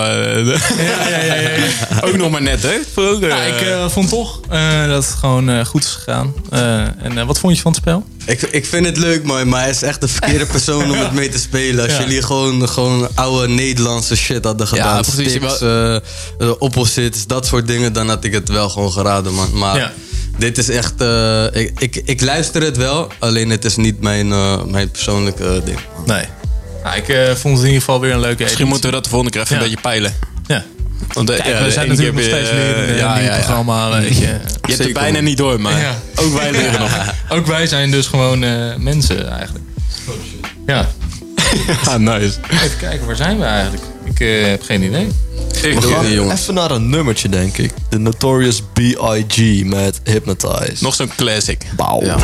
Ook nog maar net, hè? Ik vond toch dat het gewoon goed is gegaan. En wat vond je van het spel? Ik vind het leuk, man, maar hij is echt de verkeerde persoon om het mee te spelen. Als jullie gewoon oude Nederlandse shit hadden gedaan. Ja, Stips, opposites, dat soort dingen, dan had ik het wel gewoon geraden, man. Maar dit is echt... Ik luister het wel, alleen het is niet mijn persoonlijke ding. Nee. Nou, ik vond het in ieder geval weer een leuke editie. Misschien moeten we dat de volgende keer even een beetje peilen. Ja. Want we zijn natuurlijk nog steeds meer in een programma. Weet je. Je hebt het bijna niet door, maar ook wij leren nog. Ook wij zijn dus gewoon mensen eigenlijk. Ja. Nice. Even kijken, waar zijn we eigenlijk? Ik heb geen idee. We gaan even naar een nummertje, denk ik. The Notorious B.I.G. met Hypnotize. Nog zo'n classic. Bauw. Ja.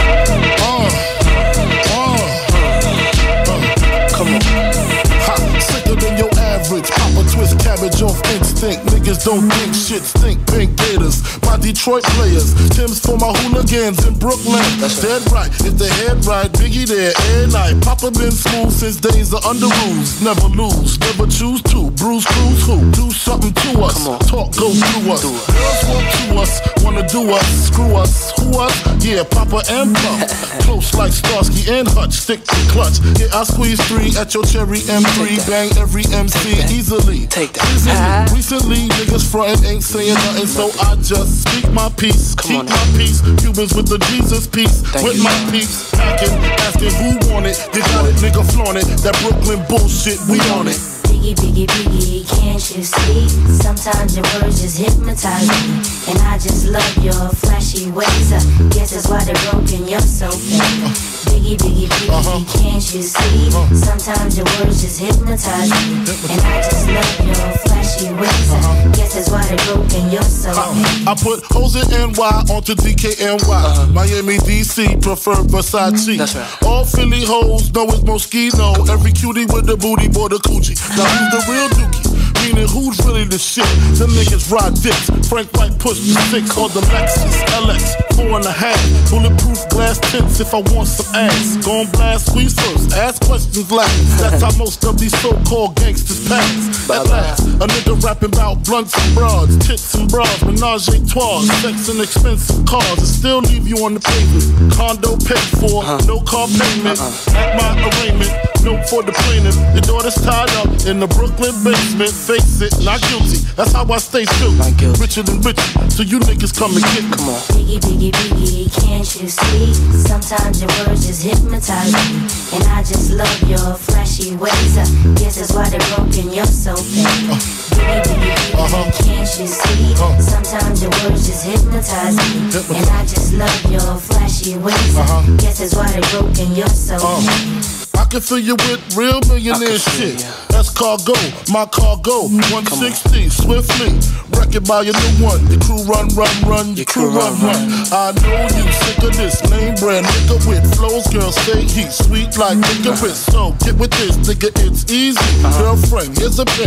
Come on. Hot, sicker than your average. Papa twist cabbage off instinct. Niggas don't think shit stink. Pink Gators, my Detroit players. Tim's for my hooligans in Brooklyn. That's dead right. If the head right, Biggie there every night. Papa been smooth since days of under rules. Never lose, never choose to. Bruce Cruz who? Do something to us. Talk go through us. Girls want to us, wanna do us. Screw us, who us? Yeah, Papa and Pump. Close like Starsky and Hutch. Stick to clutch. Yeah, I squeeze 3 at your cherry M3. Bang every MC easily. Take that. Recently, niggas frontin' ain't saying nothing, so I just speak my peace. Keep my peace. Cubans with the Jesus peace. With my peace. Packing, asking who want it. You got it, nigga, flaunt it. That Brooklyn bullshit, we on it. Biggie, biggie, biggie, can't you see? Sometimes your words just hypnotize me. And I just love your flashy ways. Guess that's why they're broken, you're so fake. Biggie, biggie, biggie, can't you see? Sometimes your words just hypnotize me. And I just love your flashy ways. Guess that's why they're broken, you're so fake. I put hoes in NY onto DKNY. Miami, DC, prefer Versace. That's right. All Philly hoes know it's Moschino. Every cutie with the booty, boy, the coochie. Now who's the real dookie? Meaning who's really the shit? Them niggas ride dicks. Frank White push the 6 or the Lexus LX 4.5. Bulletproof glass tints if I want some ass. Gon' blast squeeze first, ask questions last. That's how most of these so-called gangsters pass. At last, a nigga rapping about blunts and broads, tits and bras, menage a trois, sex and expensive cars, and still leave you on the pavement. Condo paid for, no car payment. At my arraignment, note for the plaintiff. Your daughter's tied up in the Brooklyn basement. Face it, not guilty. That's how I stay true. Richer than richer, so you niggas come and get me. Come on. Biggie, biggie, biggie, can't you see? Sometimes your words just hypnotize me. And I just love your flashy ways. Guess that's why they're broken, you're so fake. Biggie, biggie, biggie, can't you see? Sometimes your words just hypnotize me. And I just love your flashy ways. Guess that's why they're broken, you're so fake. I can fill you with real millionaire shit. That's cargo, my cargo. 160, swiftly. Wreck it by your new one. Your crew run, your crew run. I know you sick of this name brand nigga with flows. Girl, say he's sweet like licorice. So get with this, nigga, it's easy. Girlfriend, here's a pin.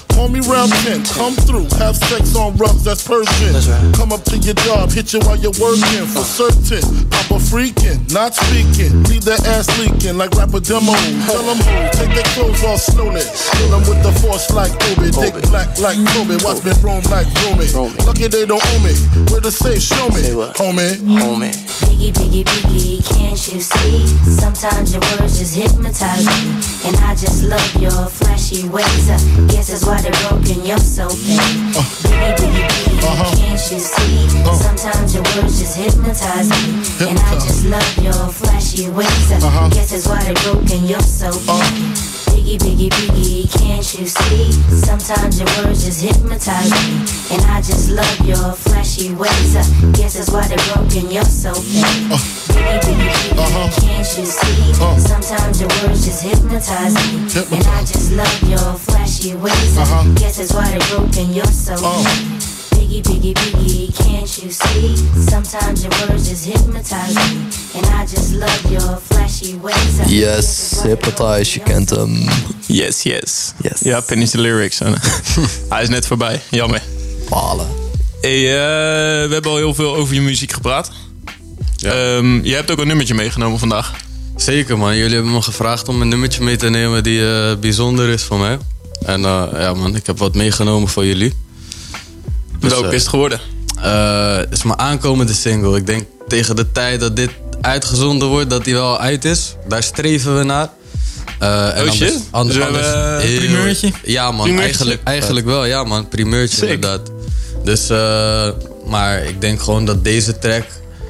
Call me round 10, come through, have sex on rubs, that's Persian. Right. Come up to your job, hit you while you're working. For certain, I'm a freaking, not speaking. Leave that ass leaking like rapper demo. Tell them who, take their clothes off slowly. Kill them with the force like Obi. Dick black like Kobe, watch me roam like Romy. Lucky they don't owe me, where the safe, show me, homie. Biggie, biggie, biggie, can't you see? Sometimes your words just hypnotize me. And I just love your flashy ways. Guess that's why they're broken, you're so fake. Biggie, biggie, biggie, can't you see? Sometimes your words just hypnotize me. And I just love your flashy ways. Guess that's why they're broken, you're so fake. Biggie, biggie, biggie, can't you see? Sometimes your words just hypnotize me. And I just love your flashy ways. Guess that's why they're broken, you're so fake. Biggie, biggie, biggie, can't you see? Sometimes your words just hypnotize me. And I just love your flashy ways. Guess that's why they're broken, you're so fake. Biggie, biggie, biggie, can't you see? Sometimes your words just hypnotize me. And I just love your flashy ways. Yes, hypnotize, je kent hem. Yes. Ja, finish the lyrics. Hij is net voorbij, jammer. Balen. Hey, we hebben al heel veel over je muziek gepraat. Ja. Je hebt ook een nummertje meegenomen vandaag. Zeker man, jullie hebben me gevraagd om een nummertje mee te nemen die bijzonder is voor mij. En ja man, ik heb wat meegenomen voor jullie. Dus, welke is het geworden? Het is mijn aankomende single. Ik denk tegen de tijd dat dit uitgezonden wordt, dat die wel uit is. Daar streven we naar. Oh shit? Dus we hebben een primeurtje? Ja man, eigenlijk wel. Ja man, primeurtje. Sick. Inderdaad. Dus, maar ik denk gewoon dat deze track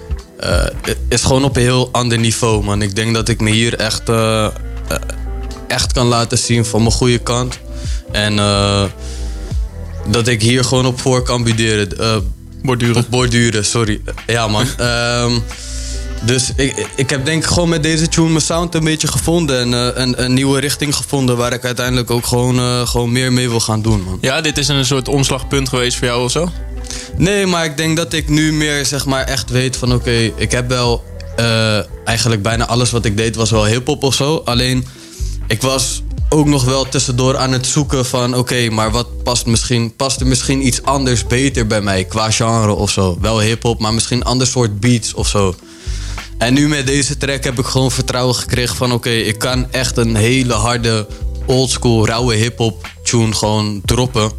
is gewoon op een heel ander niveau man. Ik denk dat ik me hier echt kan laten zien van mijn goede kant. En dat ik hier gewoon op voor kan borduren, sorry. Ja man. Dus ik heb denk ik gewoon met deze tune mijn sound een beetje gevonden. En een nieuwe richting gevonden waar ik uiteindelijk ook gewoon meer mee wil gaan doen man. Ja, dit is een soort omslagpunt geweest voor jou of zo? Nee, maar ik denk dat ik nu meer zeg maar echt weet van oké, ik heb wel eigenlijk bijna alles wat ik deed was wel hiphop of zo. Alleen ik was ook nog wel tussendoor aan het zoeken van oké, maar wat past er misschien iets anders beter bij mij qua genre of zo. Wel hiphop, maar misschien een ander soort beats of zo. En nu met deze track heb ik gewoon vertrouwen gekregen van oké, ik kan echt een hele harde oldschool rauwe hiphop tune gewoon droppen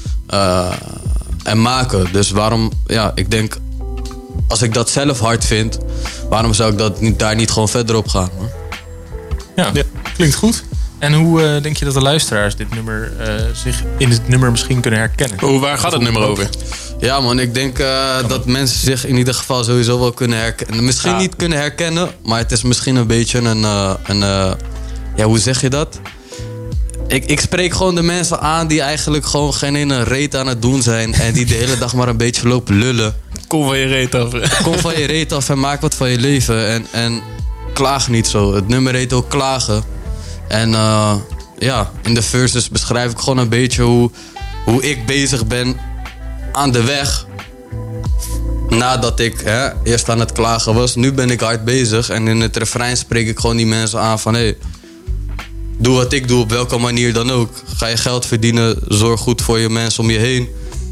en maken. Dus waarom, ja, ik denk als ik dat zelf hard vind, waarom zou ik daar niet gewoon verder op gaan? Man? Ja, klinkt goed. En hoe denk je dat de luisteraars dit nummer zich in dit nummer misschien kunnen herkennen? Waar gaat het nummer over? Ja man, ik denk dat mensen zich in ieder geval sowieso wel kunnen herkennen. Misschien niet kunnen herkennen, maar het is misschien een beetje ja, hoe zeg je dat? Ik spreek gewoon de mensen aan die eigenlijk gewoon geen ene reet aan het doen zijn. En die de hele dag maar een beetje lopen lullen. Kom van je reet af. Kom van je reet af en maak wat van je leven. En klaag niet zo. Het nummer heet ook Klagen. En ja, in de verses beschrijf ik gewoon een beetje hoe ik bezig ben aan de weg. Nadat ik eerst aan het klagen was. Nu ben ik hard bezig. En in het refrein spreek ik gewoon die mensen aan van hey, doe wat ik doe op welke manier dan ook. Ga je geld verdienen, zorg goed voor je mensen om je heen.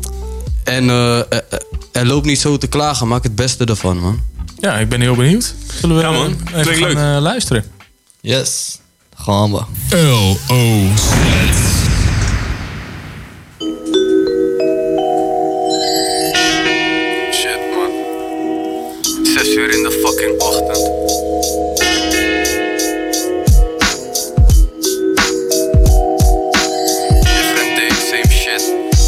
En loop niet zo te klagen, maak het beste ervan man. Ja, ik ben heel benieuwd. Zullen we even gaan luisteren? Yes, gaan we. L.O.Z. Shit man, 6 uur in de fucking ochtend. Different day, same shit.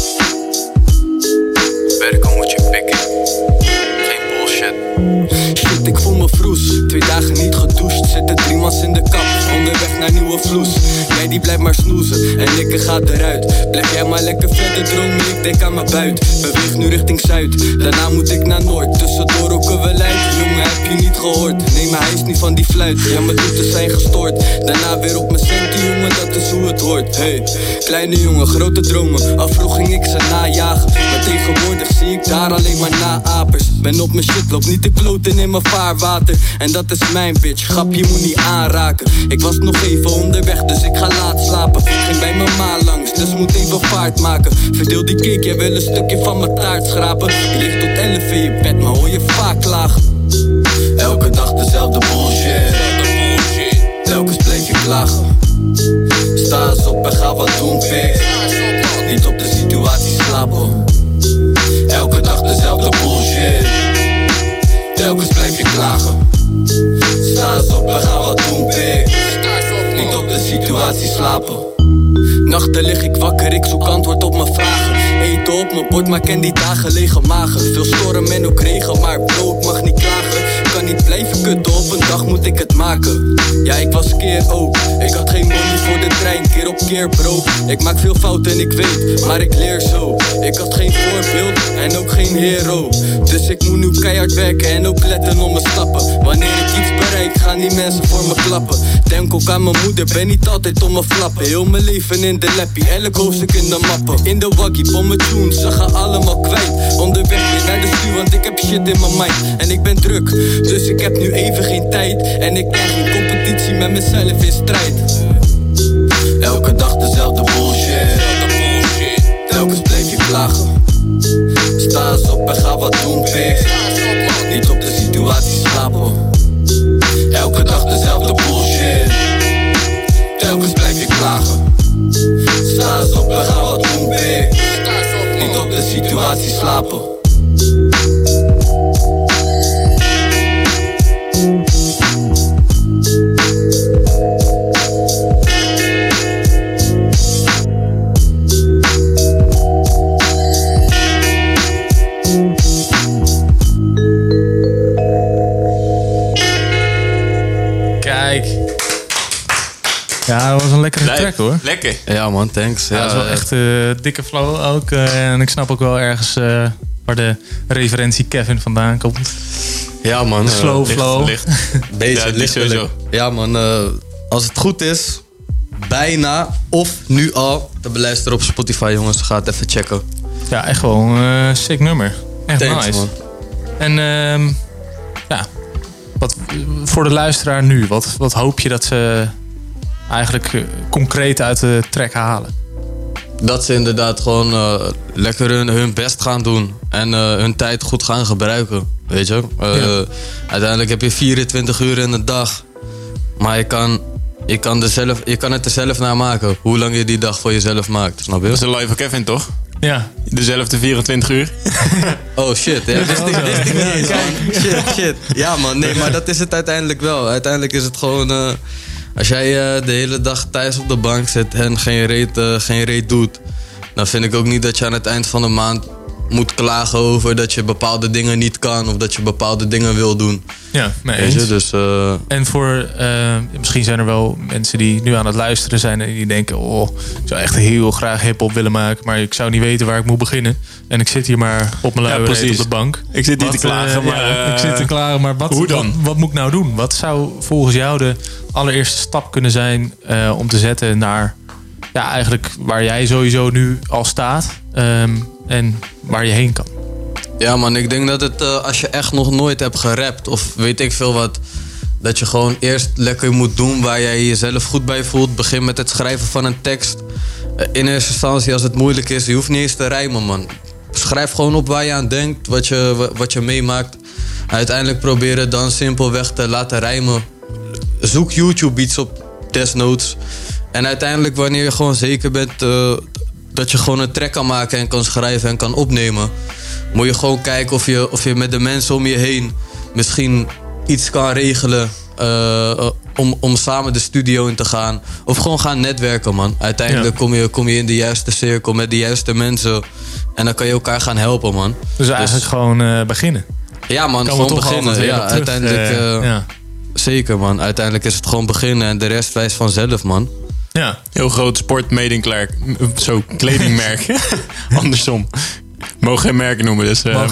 Werken moet je pikken. Geen bullshit. Shit, ik voel me vroes. 2 dagen niet gedoucht. Zitten 3 mans in de kap. Onderweg naar nieuwe vloes. Jij die blijft maar snoezen. En likken gaat eruit. Blijf jij maar lekker verder dromen. Ik denk aan mijn buit. Beweeg nu richting Zuid. Daarna moet ik naar Noord. Tussendoor roken we luid. Jongen, heb je niet gehoord? Nee, maar hij is niet van die fluit. Ja, mijn toeten zijn gestoord. Daarna weer op mijn centen, jongen. Dat is hoe het hoort. Hey, kleine jongen, grote dromen. Afvroeg ging ik ze najagen. Maar tegenwoordig zie ik daar alleen maar naapers. Ben op mijn shit, loop niet te kloten in mijn vaarwater. En dat is mijn bitch, grap je moet niet aanraken. Ik was nog even onderweg, dus ik ga laat slapen. Ging bij mijn ma langs, dus moet even vaart maken. Verdeel die cake, jij wil een stukje van mijn taart schrapen. Je ligt tot 11 in je bed, maar hoor je vaak klagen. Elke dag dezelfde bullshit. Telkens bleef je klagen. Sta eens op en ga wat doen, pik. Niet op de situatie slapen. Elke dag dezelfde bullshit. Telkens blijf je klagen. Sta eens op en ga wat doen, pik. Niet op de situatie slapen. Nachten lig ik wakker, ik zoek antwoord op mijn vragen. Eten op mijn bord, maar ken die dagen lege magen. Veel storm en ook regen, maar bro, ik mag niet klagen. Kan niet blijven kutten, op een dag moet ik het maken. Ja, ik was keer ook. Ik had geen money voor de trein, keer op keer bro. Ik maak veel fouten en ik weet, maar ik leer zo. Ik had geen voorbeeld en ook geen hero. Dus ik moet nu keihard werken en ook letten op mijn stappen. Wanneer ik iets bereik, gaan die mensen voor me klappen. Denk ook aan mijn moeder, ben niet altijd om me flappen. Heel mijn leven in de lappie, elk hoofdstuk in de mappen. In de waggie, bommen tunes, ze gaan allemaal kwijt. Onderweg weer naar de stuur, want ik heb shit in mijn mind. En ik ben druk, dus ik heb nu even geen tijd. En ik krijg geen competitie met mezelf in strijd. Elke dag dezelfde bullshit. Telkens bleef je klagen. Sta eens op en ga wat doen, pik. Niet op de situatie slapen. Elke dag dezelfde bullshit. Telkens blijf je klagen. Sta eens op en ga wat doen, pik. Niet op de situatie slapen. Ja, dat was een lekkere track hoor. Lekker. Ja man, thanks. Ja, dat is wel echt dikke flow ook. En ik snap ook wel ergens waar de referentie Kevin vandaan komt. Ja man. De slow flow. Deze ligt sowieso. Ja man, als het goed is, bijna of nu al te beluisteren op Spotify jongens. Ga het even checken. Ja, echt wel een sick nummer. Echt thanks, nice. Man. En ja, wat voor de luisteraar nu, wat hoop je dat ze eigenlijk concreet uit de track halen? Dat ze inderdaad gewoon lekker hun best gaan doen. En hun tijd goed gaan gebruiken. Weet je? Uiteindelijk heb je 24 uur in de dag. Maar je kan het er zelf naar maken. Hoe lang je die dag voor jezelf maakt. Snap je? Dat is de live van Kevin, toch? Ja. Dezelfde 24 uur. Oh shit, ja, wist ik niet eens, man. Shit. Ja man, nee, maar dat is het uiteindelijk wel. Uiteindelijk is het gewoon... als jij de hele dag thuis op de bank zit en geen reet doet... dan vind ik ook niet dat je aan het eind van de maand moet klagen over dat je bepaalde dingen niet kan... of dat je bepaalde dingen wil doen. Ja, mee eens. Weet je, dus, en voor... misschien zijn er wel mensen die nu aan het luisteren zijn... en die denken, oh, ik zou echt heel graag hiphop willen maken... maar ik zou niet weten waar ik moet beginnen. En ik zit hier maar op mijn luie reet op de bank. Ik zit hier te klagen, maar... ik zit te klagen, maar hoe dan? Wat moet ik nou doen? Wat zou volgens jou de allereerste stap kunnen zijn... om te zetten naar... ja, eigenlijk waar jij sowieso nu al staat... en waar je heen kan? Ja man, ik denk dat het als je echt nog nooit hebt gerapt... of weet ik veel wat... dat je gewoon eerst lekker moet doen waar jij jezelf goed bij voelt. Begin met het schrijven van een tekst. In eerste instantie als het moeilijk is, je hoeft niet eens te rijmen man. Schrijf gewoon op waar je aan denkt, wat je meemaakt. Uiteindelijk proberen dan simpelweg te laten rijmen. Zoek YouTube beats op desnoods. En uiteindelijk wanneer je gewoon zeker bent... dat je gewoon een track kan maken en kan schrijven en kan opnemen... moet je gewoon kijken of je met de mensen om je heen... misschien iets kan regelen om samen de studio in te gaan. Of gewoon gaan netwerken, man. Uiteindelijk kom je in de juiste cirkel met de juiste mensen... en dan kan je elkaar gaan helpen, man. Dus eigenlijk gewoon beginnen? Ja, man, gewoon beginnen. Ja, uiteindelijk... Zeker, man. Uiteindelijk is het gewoon beginnen en de rest wijst vanzelf, man. Ja, heel groot sportkledingmerk. Zo, kledingmerk. Andersom. Mogen geen merken noemen, dus. Nee.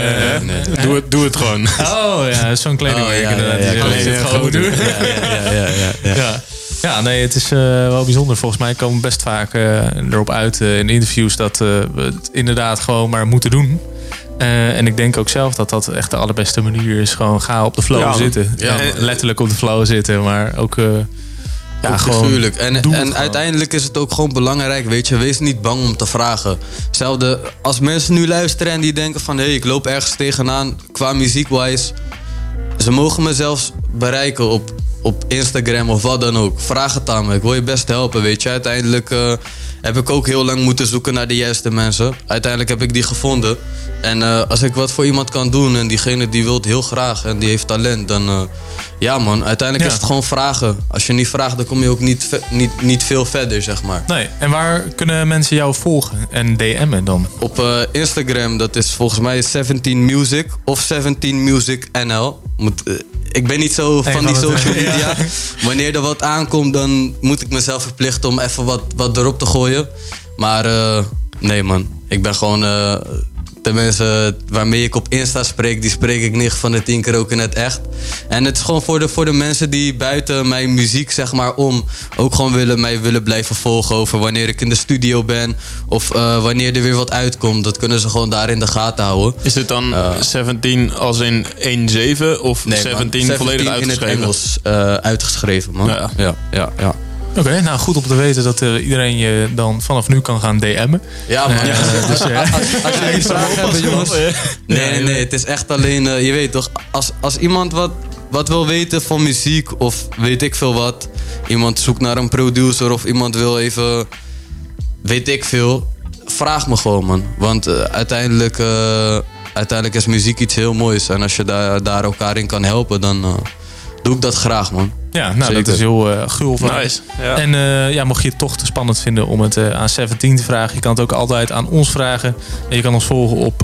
Doe het gewoon. Oh ja, zo'n kledingmerk inderdaad. Ja, gewoon doen. Ja. Ja, nee, het is wel bijzonder. Volgens mij komen we best vaak erop uit in interviews dat we het inderdaad gewoon maar moeten doen. En ik denk ook zelf dat dat echt de allerbeste manier is. Gewoon ga op de flow zitten. Ja, letterlijk op de flow zitten, maar ook... Ja, gewoon figuurlijk. En uiteindelijk is het ook gewoon belangrijk, weet je. Wees niet bang om te vragen. Hetzelfde als mensen nu luisteren en die denken van... ik loop ergens tegenaan qua muziek-wise. Ze mogen me zelfs bereiken op Instagram of wat dan ook. Vraag het aan me. Ik wil je best helpen, weet je. Uiteindelijk heb ik ook heel lang moeten zoeken naar de juiste mensen. Uiteindelijk heb ik die gevonden. En als ik wat voor iemand kan doen en diegene die wil het heel graag en die heeft talent, dan... ja man, uiteindelijk is het gewoon vragen. Als je niet vraagt, dan kom je ook niet veel verder, zeg maar. Nee, en waar kunnen mensen jou volgen en DM'en dan? Op Instagram, dat is volgens mij 17music of 17musicnl. Ik ben niet zo van die social media. Ja. Wanneer er wat aankomt, dan moet ik mezelf verplichten om even wat erop te gooien. Maar nee man, ik ben gewoon... de mensen waarmee ik op Insta spreek, die spreek ik 9 van de 10 keer ook in het echt. En het is gewoon voor de mensen die buiten mijn muziek, zeg maar, om ook gewoon mij willen blijven volgen over wanneer ik in de studio ben of wanneer er weer wat uitkomt. Dat kunnen ze gewoon daar in de gaten houden. Is het dan 17 als in 1-7 of nee, 17 man, volledig uitgeschreven? In het Engels uitgeschreven, man. Ja. Oké, nou goed om te weten dat iedereen je dan vanaf nu kan gaan DM'en. Ja, man. Dus, als jullie vragen hebben, jongens. Nee, het is echt alleen, je weet toch, als iemand wat wil weten van muziek of weet ik veel wat. Iemand zoekt naar een producer of iemand wil even, weet ik veel. Vraag me gewoon, man. Want uiteindelijk is muziek iets heel moois. En als je daar elkaar in kan helpen, dan doe ik dat graag, man. Ja, nou dat is heel gul van. Nice. Ja. En mocht je het toch te spannend vinden om het aan 17 te vragen, je kan het ook altijd aan ons vragen. En je kan ons volgen op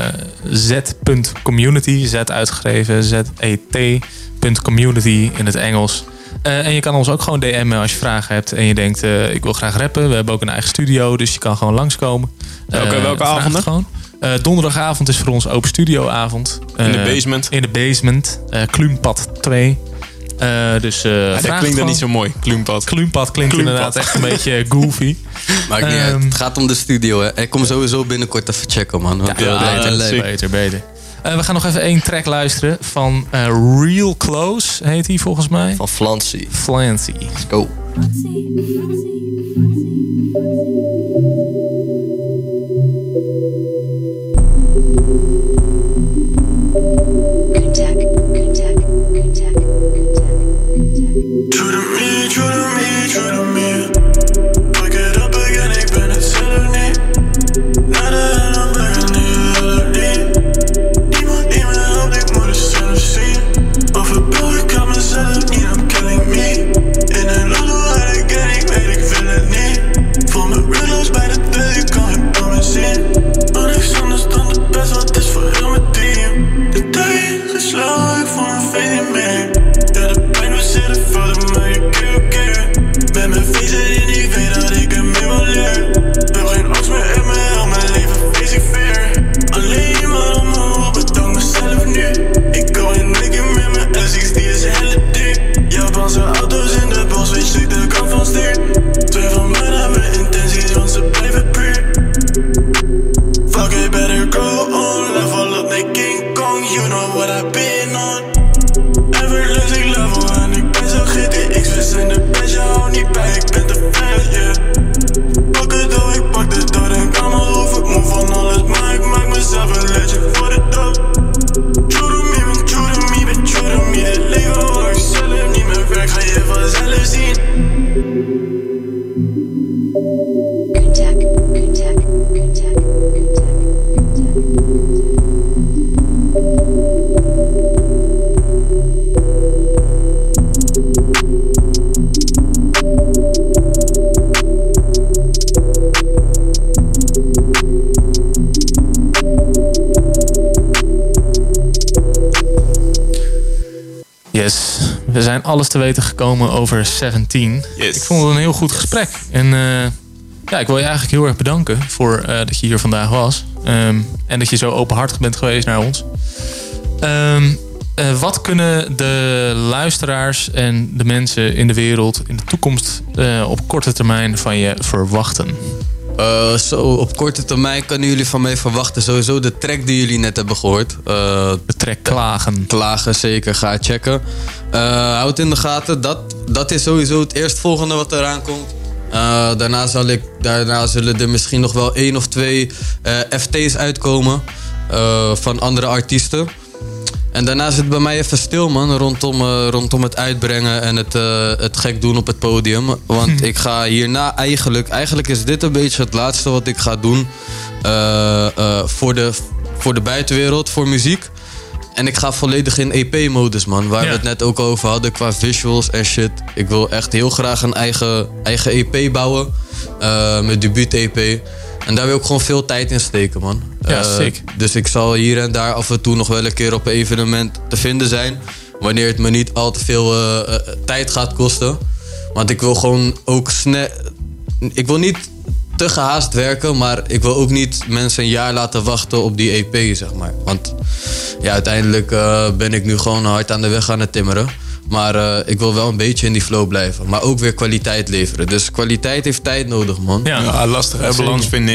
z.community, z uitgeschreven, zet.community in het Engels. En je kan ons ook gewoon DM'en als je vragen hebt en je denkt, ik wil graag rappen. We hebben ook een eigen studio, dus je kan gewoon langskomen. Welke avonden? Gewoon. Donderdagavond is voor ons open studioavond. In de basement? In de basement. Kluunpad 2. Dus dat klinkt dan niet zo mooi. Kluunpad klinkt inderdaad echt een beetje goofy. Maakt niet uit. Het gaat om de studio, hè. Ik kom sowieso binnenkort even checken, man. Beter. We gaan nog even 1 track luisteren van Real Close, heet hij volgens mij. Van Flancy. Let's go. True to me. Pick it up again, ik ben het zelf niet. Nadat dan ben ik niet. Niemand die me helpt, ik moet het zelf zien. Overbouw, ik kan mezelf niet, I'm killing me. In een lotto uit again, ik weet, ik wil het niet. Voel me real bij de deur, je kan het bij me zien. Maar niks anders dan het best, wat is voor heel mijn team. De tijd is slow, ik voel me fade niet meer. Ja, de pijn we zitten vullen, maar je keer. Met mijn visie en ik weet dat ik er meer wil leren. Heb geen angst meer in mijn heel mijn leven, face ik fear. Alleen maar om me op, bedank mezelf nu. Ik go in dikke met mijn Essex, die is helle dik. Japanse auto's in de bos, weet je de kant van stuur. 2 van mij naar mijn intenties, want ze blijven puur. Fuck it, better go on. Level up like King Kong, you know what I've been on. Everlasting level en ik ben zo GTX, we zijn de best, je houdt niet bij, ik ben te vet, yeah. Pak het door, ik pak de dood en kan al hoef ik moe van alles, maar ik maak mezelf een legend voor de dood. True to me, ben true to me, ben true to me. Het leven waar ik zelf niet meer werk, ga je vanzelf zien. Yes, we zijn alles te weten gekomen over 17. Yes. Ik vond het een heel goed gesprek. En ik wil je eigenlijk heel erg bedanken voor dat je hier vandaag was. En dat je zo openhartig bent geweest naar ons. Wat kunnen de luisteraars en de mensen in de wereld in de toekomst op korte termijn van je verwachten? Op korte termijn kunnen jullie van mij verwachten sowieso de track die jullie net hebben gehoord. De track Klagen. Klagen, zeker. Ga checken. Houd in de gaten. Dat is sowieso het eerstvolgende wat eraan komt. Daarna zullen er misschien nog wel 1 of 2 FT's uitkomen van andere artiesten. En daarna zit het bij mij even stil, man, rondom het uitbrengen en het gek doen op het podium. Want ik ga hierna eigenlijk is dit een beetje het laatste wat ik ga doen voor de buitenwereld, voor muziek. En ik ga volledig in EP-modus, man. Waar we het net ook over hadden qua visuals en shit. Ik wil echt heel graag een eigen EP bouwen. Mijn debuut-EP. En daar wil ik gewoon veel tijd in steken, man. Ja, sick. Dus ik zal hier en daar af en toe nog wel een keer op een evenement te vinden zijn. Wanneer het me niet al te veel tijd gaat kosten. Want ik wil gewoon ook snel... Ik wil niet te gehaast werken, maar ik wil ook niet mensen een jaar laten wachten op die EP, zeg maar. Want ja, uiteindelijk ben ik nu gewoon hard aan de weg aan het timmeren. Maar ik wil wel een beetje in die flow blijven. Maar ook weer kwaliteit leveren. Dus kwaliteit heeft tijd nodig, man. Ja, lastig hè, balans vinden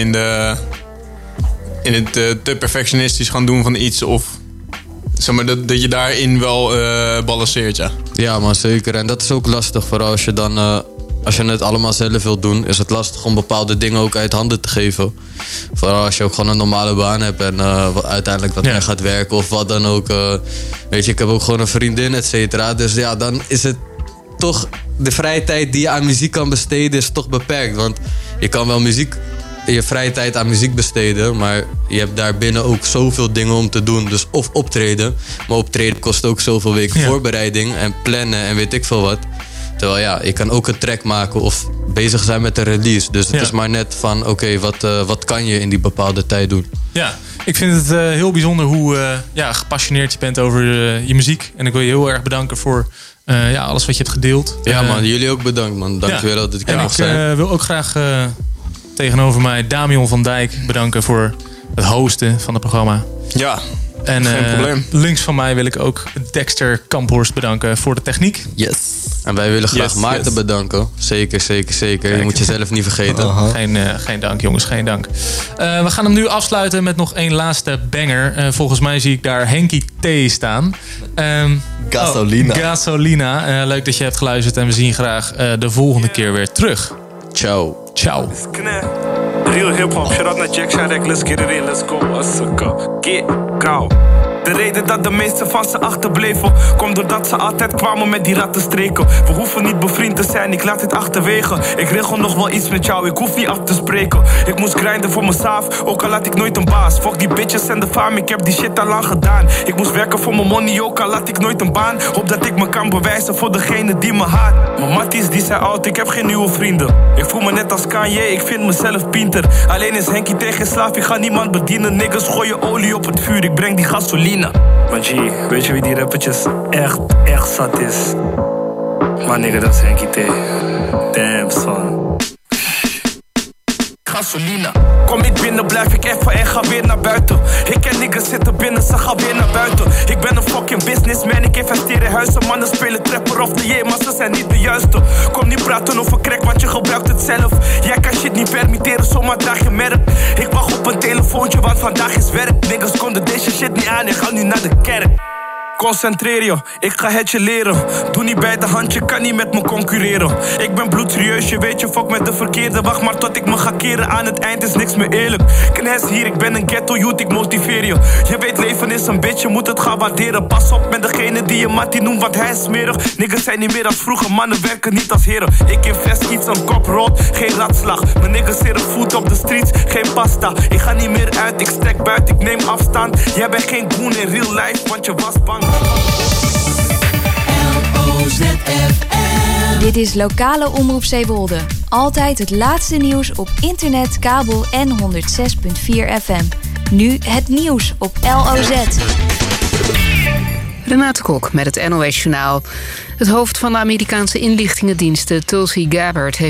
in het te perfectionistisch gaan doen van iets. Of zeg maar, dat je daarin wel balanceert, ja. Ja, maar zeker. En dat is ook lastig. Vooral als je dan... Als je het allemaal zelf wilt doen, is het lastig om bepaalde dingen ook uit handen te geven. Vooral als je ook gewoon een normale baan hebt en uiteindelijk wat meer gaat werken of wat dan ook. Weet je, ik heb ook gewoon een vriendin, et cetera. Dus ja, dan is het toch... De vrije tijd die je aan muziek kan besteden is toch beperkt. Want je kan wel je vrije tijd aan muziek besteden, maar je hebt daarbinnen ook zoveel dingen om te doen. Dus of optreden, maar optreden kost ook zoveel weken voorbereiding en plannen en weet ik veel wat. Terwijl ja, je kan ook een track maken of bezig zijn met een release. Dus het is maar net van, oké, wat kan je in die bepaalde tijd doen? Ja, ik vind het heel bijzonder hoe gepassioneerd je bent over je muziek. En ik wil je heel erg bedanken voor alles wat je hebt gedeeld. Ja man, jullie ook bedankt man. Dank je wel dat ik er mag zijn. Ik wil ook graag tegenover mij Damian van Dijk bedanken voor het hosten van het programma. Ja. En geen probleem. Links van mij wil ik ook Dexter Kamphorst bedanken voor de techniek. Yes. En wij willen graag Maarten bedanken. Zeker. Kijk. Je moet jezelf niet vergeten. Geen dank, jongens. Geen dank. We gaan hem nu afsluiten met nog één laatste banger. Volgens mij zie ik daar Henky T staan. Gasolina. Gasolina. Leuk dat je hebt geluisterd. En we zien je graag de volgende keer weer terug. Ciao. Real hip-hop, shout out naar Jack Sharek, let's get it in, let's go. Get kou. De reden dat de meesten van ze achterbleven komt doordat ze altijd kwamen met die rattenstreken. We hoeven niet bevriend te zijn, ik laat dit achterwege. Ik regel nog wel iets met jou, ik hoef niet af te spreken. Ik moest grinden voor mezelf, ook al had ik nooit een baas. Fuck die bitches en de fame, ik heb die shit al lang gedaan. Ik moest werken voor mijn money, ook al had ik nooit een baan. Hoop dat ik me kan bewijzen voor degene die me haat. Mijn matties die zijn oud, ik heb geen nieuwe vrienden. Ik voel me net als Kanye, ik vind mezelf pinter. Alleen is Henky tegen slaaf, ik ga niemand bedienen. Niggas gooien olie op het vuur, ik breng die gasolina. Maar G, weet je wie die rappertjes echt zat is? Maar nigga, dat is Henky T. Damn son. Gasolina. Kom ik binnen, blijf ik even en ga weer naar buiten. Ik ken niggas zitten binnen, ze gaan weer naar buiten. Ik ben een fucking businessman, ik investeer in huizen. Mannen spelen trapper of de maar ze zijn niet de juiste. Kom niet praten over crack, want je gebruikt het zelf. Jij kan shit niet permitteren, zomaar draag je merk. Ik wacht op een telefoontje, want vandaag is werk. Niggas konden deze shit niet aan en gaan nu naar de kerk. Concentreer je, ik ga het je leren. Doe niet bij de hand, je kan niet met me concurreren. Ik ben bloedserieus, je weet je fuck met de verkeerde. Wacht maar tot ik me ga keren, aan het eind is niks meer eerlijk. Knes hier, ik ben een ghetto youth, ik motiveer je. Je weet leven is een bitch, je moet het gaan waarderen. Pas op met degene die je mattie noemt, want hij is smerig. Niggas zijn niet meer als vroeger, mannen werken niet als heren. Ik invest iets, een kop rood, geen ratslag. Mijn niggas zeren voet op de streets, geen pasta. Ik ga niet meer uit, ik stek buiten, ik neem afstand. Jij bent geen goon in real life, want je was bang. Dit is lokale Omroep Zeewolde. Altijd het laatste nieuws op internet, kabel en 106.4 FM. Nu het nieuws op LOZ. Renate Kok met het NOS Journaal. Het hoofd van de Amerikaanse inlichtingendiensten, Tulsi Gabbard, heeft